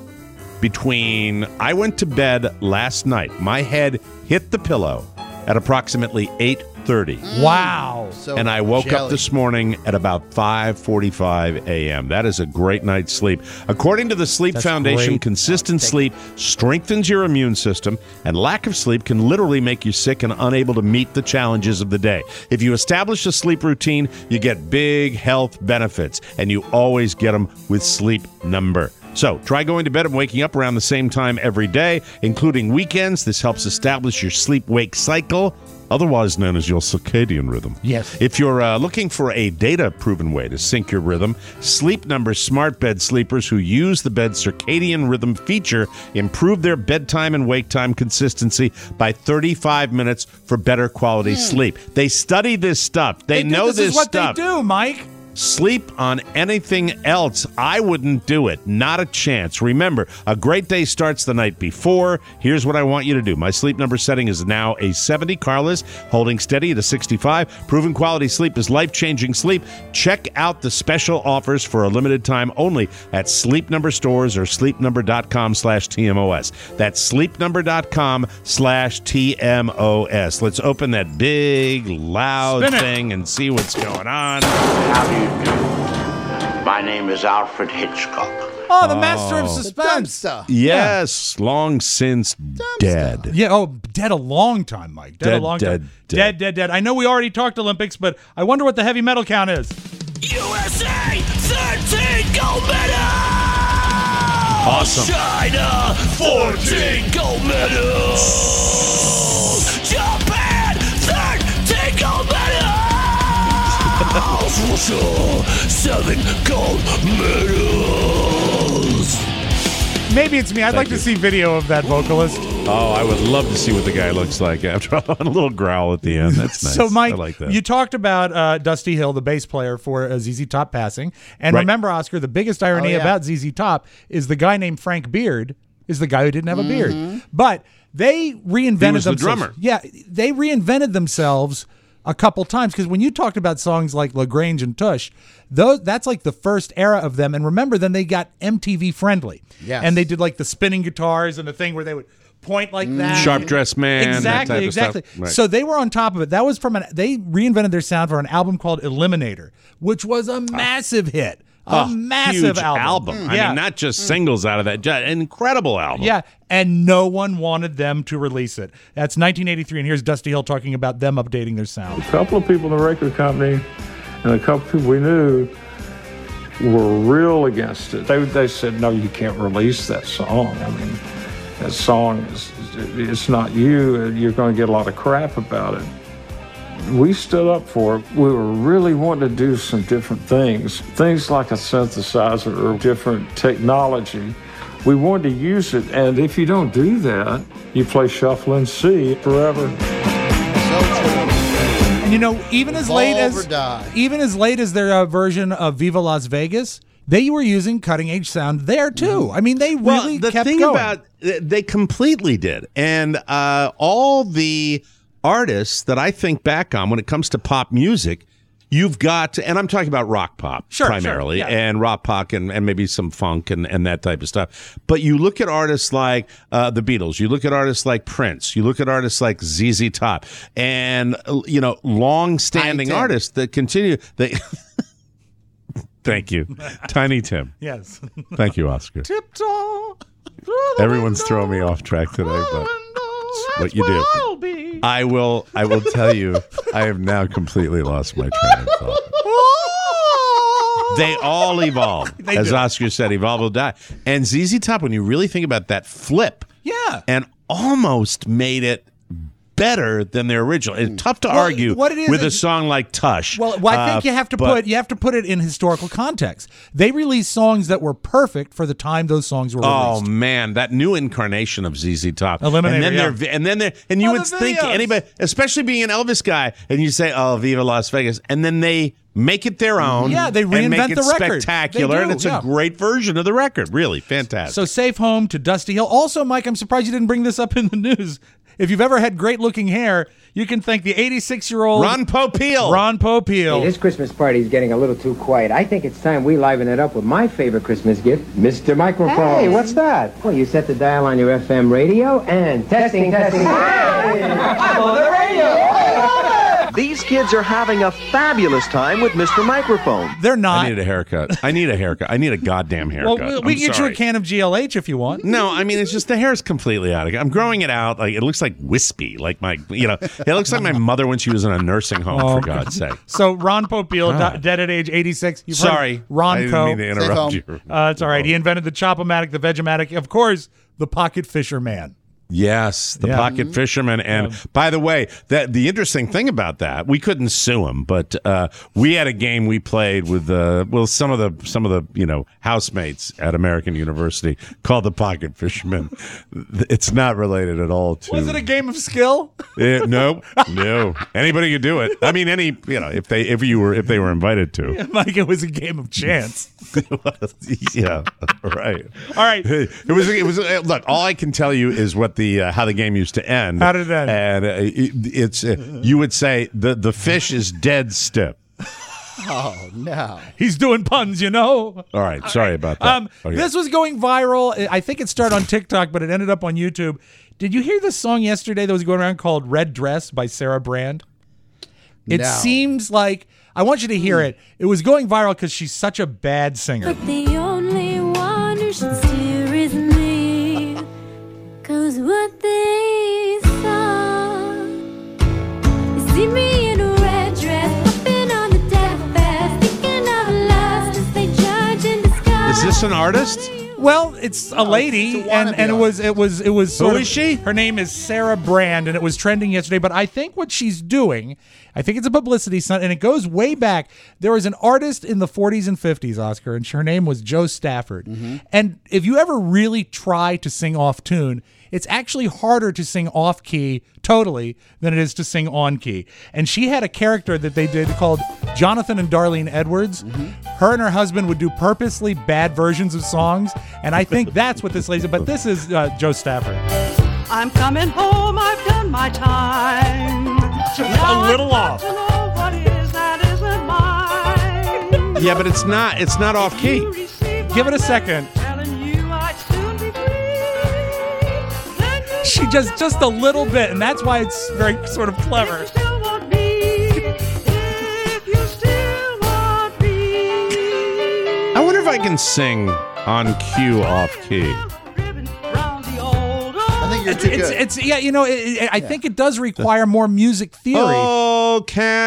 I went to bed last night. My head hit the pillow at approximately 8:30. Wow. And I woke up this morning at about 5:45 a.m. That is a great night's sleep. According to the Sleep Foundation, consistent sleep strengthens your immune system, and lack of sleep can literally make you sick and unable to meet the challenges of the day. If you establish a sleep routine, you get big health benefits, and you always get them with Sleep Number. So try going to bed and waking up around the same time every day, including weekends. This helps establish your sleep-wake cycle, otherwise known as your circadian rhythm. Yes. If you're looking for a data-proven way to sync your rhythm, Sleep Number smart bed sleepers who use the bed's circadian rhythm feature improve their bedtime and wake time consistency by 35 minutes for better quality sleep. They study this stuff. They know this This is what stuff. they do, Mike. Sleep on anything else, I wouldn't do it. Not a chance. Remember, a great day starts the night before. Here's what I want you to do. My Sleep Number setting is now a 70, Carla's holding steady at a 65. Proven quality sleep is life-changing sleep. Check out the special offers for a limited time only at Sleep Number stores or sleepnumber.com/TMOS. That's sleepnumber.com/TMOS. Let's open that big, loud thing and see what's going on. How do you do? My name is Alfred Hitchcock. Oh, the master of suspense. Yes, long since dead. Yeah, dead a long time, Mike. Dead a long time. Dead. I know we already talked Olympics, but I wonder what the heavy metal count is. USA, 13 gold medals! Awesome. China, 14 gold medals! Japan, 13 gold medals! Russia, 7 gold medals! Maybe it's me. I'd like to see video of that vocalist. Oh, I would love to see what the guy looks like after a little growl at the end. That's nice. So, Mike, I like that. you talked about Dusty Hill, the bass player for ZZ Top passing. And remember, Oscar, the biggest irony about ZZ Top is the guy named Frank Beard is the guy who didn't have a beard. But they reinvented He was the themselves. drummer. Yeah, they reinvented themselves a couple times, because when you talked about songs like LaGrange and Tush, that's like the first era of them. And remember, then they got MTV friendly. Yes. And they did like the spinning guitars and the thing where they would point like that. Sharp Dressed Man. Exactly. That type of stuff. Right. So they were on top of it. That was they reinvented their sound for an album called Eliminator, which was a massive hit. A massive huge album. I Yeah. mean, not just singles out of that. An incredible album. Yeah, and no one wanted them to release it. That's 1983, and here's Dusty Hill talking about them updating their sound. A couple of people in the record company and a couple of people we knew were real against it. They said, no, you can't release that song. I mean, that song it's not you. You're going to get a lot of crap about it. We stood up for it. We were really wanting to do some different things like a synthesizer or different technology. We wanted to use it, and if you don't do that, you play shuffle and C forever. And you know, even as late as their version of Viva Las Vegas, they were using cutting edge sound there too. I mean, they really the kept thing going. about they completely did, and all the artists that I think back on when it comes to pop music, you've got, and I'm talking about rock pop primarily, yeah. and rock pop and maybe some funk and that type of stuff. But you look at artists like the Beatles, you look at artists like Prince, you look at artists like ZZ Top, and long-standing artists that continue. Thank you, Tiny Tim. Yes. Thank you, Oscar. Tiptoe. Everyone's throwing me off track today, but it's what you do. I will tell you, I have now completely lost my train of thought. They all evolve. As Oscar said, evolve will die. And ZZ Top, when you really think about that flip, and almost made it better than their original. It's tough to argue with a song like Tush. Well, I think you have to put it in historical context. They released songs that were perfect for the time those songs were released. Oh man, that new incarnation of ZZ Top. Eliminator, and you would think anybody, especially being an Elvis guy, and you say, "Oh, Viva Las Vegas," and then they make it their own. Yeah, they reinvent and make it the record. spectacular, and it's a great version of the record. Really fantastic. So safe home to Dusty Hill. Also, Mike, I'm surprised you didn't bring this up in the news. If you've ever had great-looking hair, you can thank the 86-year-old Ron Popeil. Ron Popeil. Hey, this Christmas party is getting a little too quiet. I think it's time we liven it up with my favorite Christmas gift, Mr. Microphone. Hey, what's that? Well, you set the dial on your FM radio and testing. I'm on the radio. These kids are having a fabulous time with Mr. Microphone. They're not. I need a haircut. I need a goddamn haircut. Well, we can get you a can of GLH if you want. No, I mean, it's just the hair is completely out of it. I'm growing it out. Like it looks like wispy. Like it looks like my mother when she was in a nursing home, for God's sake. So Ron Popeil, dead at age 86. You've Sorry. Ronco. I didn't mean to interrupt you. It's all right. He invented the Chop-O-Matic, the Veg-O-Matic, of course, the Pocket Fisher Man. Yes, the Pocket Fisherman. And by the way, the interesting thing about that, we couldn't sue him, but we had a game we played with some of the housemates at American University called the Pocket Fisherman. It's not related at all to. Was it a game of skill? No. Anybody could do it. I mean, if they were invited to. Yeah, Mike, it was a game of chance. Yeah, right. All right. It was. Look, all I can tell you is what how the game used to end. How did it end? And it's you would say the fish is dead stiff. Oh no, he's doing puns, All right, sorry about that. Okay. This was going viral. I think it started on TikTok, but it ended up on YouTube. Did you hear the song yesterday that was going around called "Red Dress" by Sarah Brand? It seems like I want you to hear it. It was going viral because she's such a bad singer. But the only one who should steer is me. 'Cause what they thought is see me in a red dress, hopping on the death bed, thinking of lust as they judge and discuss. Is this an artist? Well, it's a lady, and it was sort Who of, is she? Her name is Sarah Brand, and it was trending yesterday. But I think what she's doing, I think it's a publicity stunt, and it goes way back. There was an artist in the 40s and 50s, Oscar, and her name was Jo Stafford. Mm-hmm. And if you ever really try to sing off tune, it's actually harder to sing off key totally than it is to sing on key. And she had a character that they did called Jonathan and Darlene Edwards. Mm-hmm. Her and her husband would do purposely bad versions of songs, and I think that's what this lady. But this is Jo Stafford. I'm coming home. I've done my time. A little off. To know what is that isn't mine. Yeah, but it's not off key. Give it a second. She just a little bit, and that's why it's very sort of clever. I can sing on cue off key. I think you're too good. I think it does require more music theory. Oh,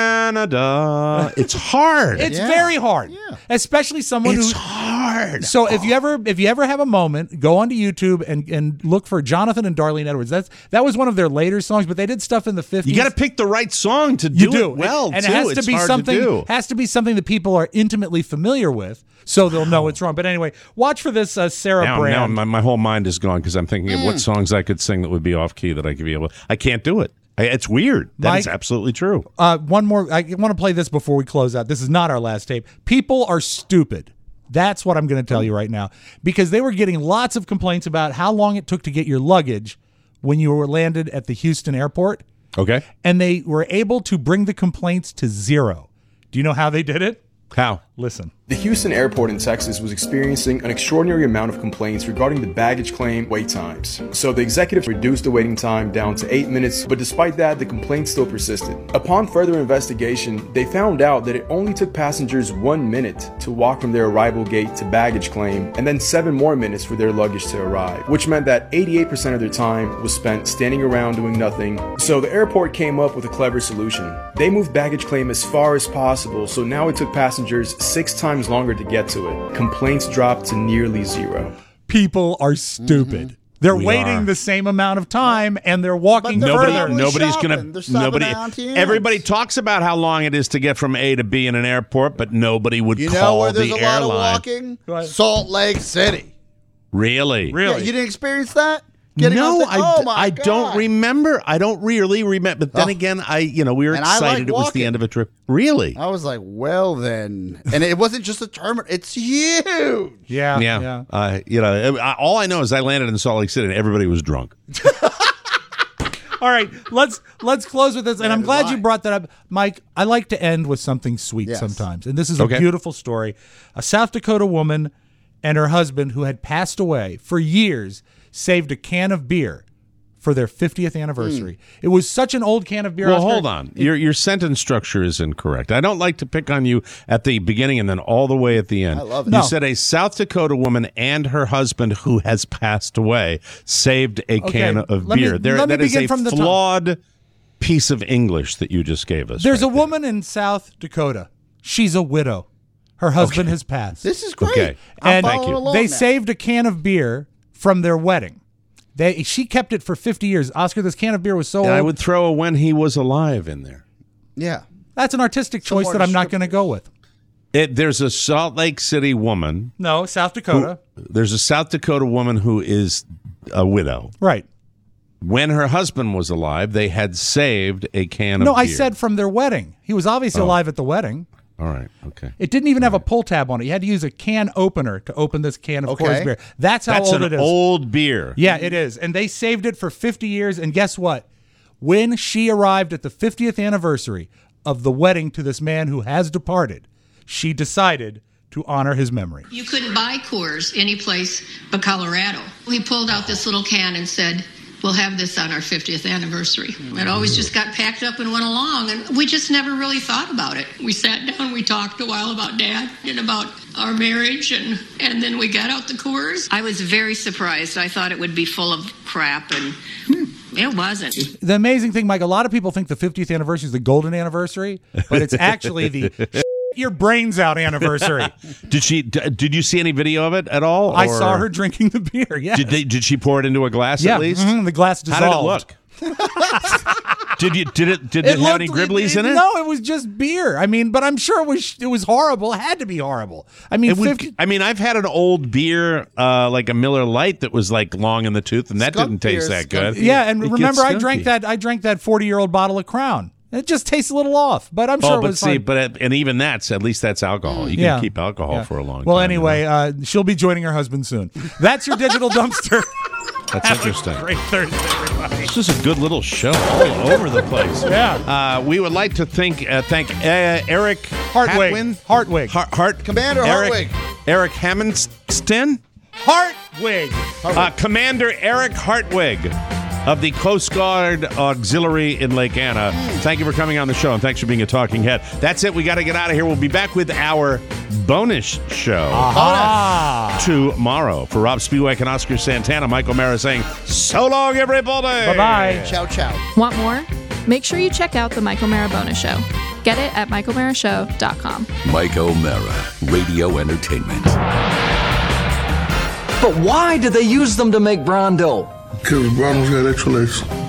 Canada. It's hard. It's very hard. Yeah. Especially someone It's who hard. So if you ever have a moment, go onto YouTube and look for Jonathan and Darlene Edwards. That was one of their later songs, but they did stuff in the 50s. You got to pick the right song to do it well, and too. it has to It's be hard something to do. has to be something that people are intimately familiar with, so they'll know it's wrong. But anyway, watch for this Sarah Now Brand. my whole mind is gone because I'm thinking of what songs I could sing that would be off key that I could be able. I can't do it. It's weird. That is Mike, absolutely true. One more. I want to play this before we close out. This is not our last tape. People are stupid. That's what I'm going to tell you right now, because they were getting lots of complaints about how long it took to get your luggage when you were landed at the Houston airport. Okay. And they were able to bring the complaints to zero. Do you know how they did it? How? Listen. The Houston airport in Texas was experiencing an extraordinary amount of complaints regarding the baggage claim wait times. So the executive reduced the waiting time down to 8 minutes, but despite that, the complaints still persisted. Upon further investigation, they found out that it only took passengers 1 minute to walk from their arrival gate to baggage claim, and then 7 more minutes for their luggage to arrive, which meant that 88% of their time was spent standing around doing nothing. So the airport came up with a clever solution. They moved baggage claim as far as possible, so now it took passengers 6 times longer to get to it. Complaints dropped to nearly zero. People are stupid. They're waiting the same amount of time, and they're walking further. Nobody's going to. Everybody talks about how long it is to get from A to B in an airport, but nobody would You call know where there's the a lot airline. of walking? Salt Lake City. Really? Yeah, you didn't experience that? No, I God. don't remember. I don't really remember. But then again, we were And I excited. like It was the walking. end of a trip. Really? I was like, well then. And it wasn't just a terminal. It's huge. Yeah. All I know is I landed in Salt Lake City and everybody was drunk. All right, let's close with this. And I'm glad you brought that up. Mike, I like to end with something sweet sometimes. And this is a beautiful story. A South Dakota woman and her husband, who had passed away for years, saved a can of beer for their 50th anniversary. It was such an old can of beer. Well, Oscar. hold on. Your sentence structure is incorrect. I don't like to pick on you at the beginning and then all the way at the end. I love it. You No. said a South Dakota woman and her husband, who has passed away, saved a can of let me- beer. let me That is begin a from the top. flawed piece of English that you just gave us. There's a woman in South Dakota. She's a widow. Her husband has passed. This is great. Okay. And Thank you. they saved a can of beer from their wedding. She kept it for 50 years. Oscar, this can of beer was so And old. I would throw a when he was alive in there. Yeah. That's an artistic choice that I'm not going to go with. There's a Salt Lake City woman. No, South Dakota. There's a South Dakota woman who is a widow. Right. When her husband was alive, they had saved a can of No, beer. I said from their wedding. He was obviously alive at the wedding. All right. Okay. It didn't even have a pull tab on it. You had to use a can opener to open this can of Coors beer. That's how old it is. Old beer. Yeah, it is. And they saved it for 50 years. And guess what? When she arrived at the 50th anniversary of the wedding to this man who has departed, she decided to honor his memory. You couldn't buy Coors anyplace but Colorado. He pulled out this little can and said, we'll have this on our 50th anniversary. It always just got packed up and went along, and we just never really thought about it. We sat down, we talked a while about Dad and about our marriage, and then we got out the Coors. I was very surprised. I thought it would be full of crap, and it wasn't. The amazing thing, Mike, a lot of people think the 50th anniversary is the golden anniversary, but it's actually the your brains out anniversary. Did you see any video of it at all? I or- saw her drinking the beer, yes. Did she pour it into a glass Yeah, at least? the glass dissolved. How did it look? Did it have any gribblies in it? No, it was just beer. I mean, but I'm sure it was horrible. It had to be horrible. I mean, I've had an old beer, like a Miller Lite, that was like long in the tooth, and that didn't taste that good. Yeah, and It remember, gets I drank that 40-year-old bottle of Crown. It just tastes a little off, but I'm sure it was fine. and even that's at least that's alcohol. You can keep alcohol for a long time. Well, anyway, she'll be joining her husband soon. That's your digital dumpster. That's interesting. Great Thursday, everybody. This is a good little show all over the place. Yeah. We would like to thank Eric Hartwig. Commander Hartwig. Eric Hammondston? Hartwig. Commander Eric Hartwig. of the Coast Guard Auxiliary in Lake Anna. Thank you for coming on the show, and thanks for being a talking head. That's it. We got to get out of here. We'll be back with our bonus show tomorrow. For Rob Spiewak and Oscar Santana, Mike O'Mara saying, so long, everybody. Bye-bye. Ciao, ciao. Want more? Make sure you check out the Mike O'Mara Bonus Show. Get it at MikeO'MaraShow.com. Mike O'Mara, Radio Entertainment. But why do they use them to make brown dough? Because brown got extra legs.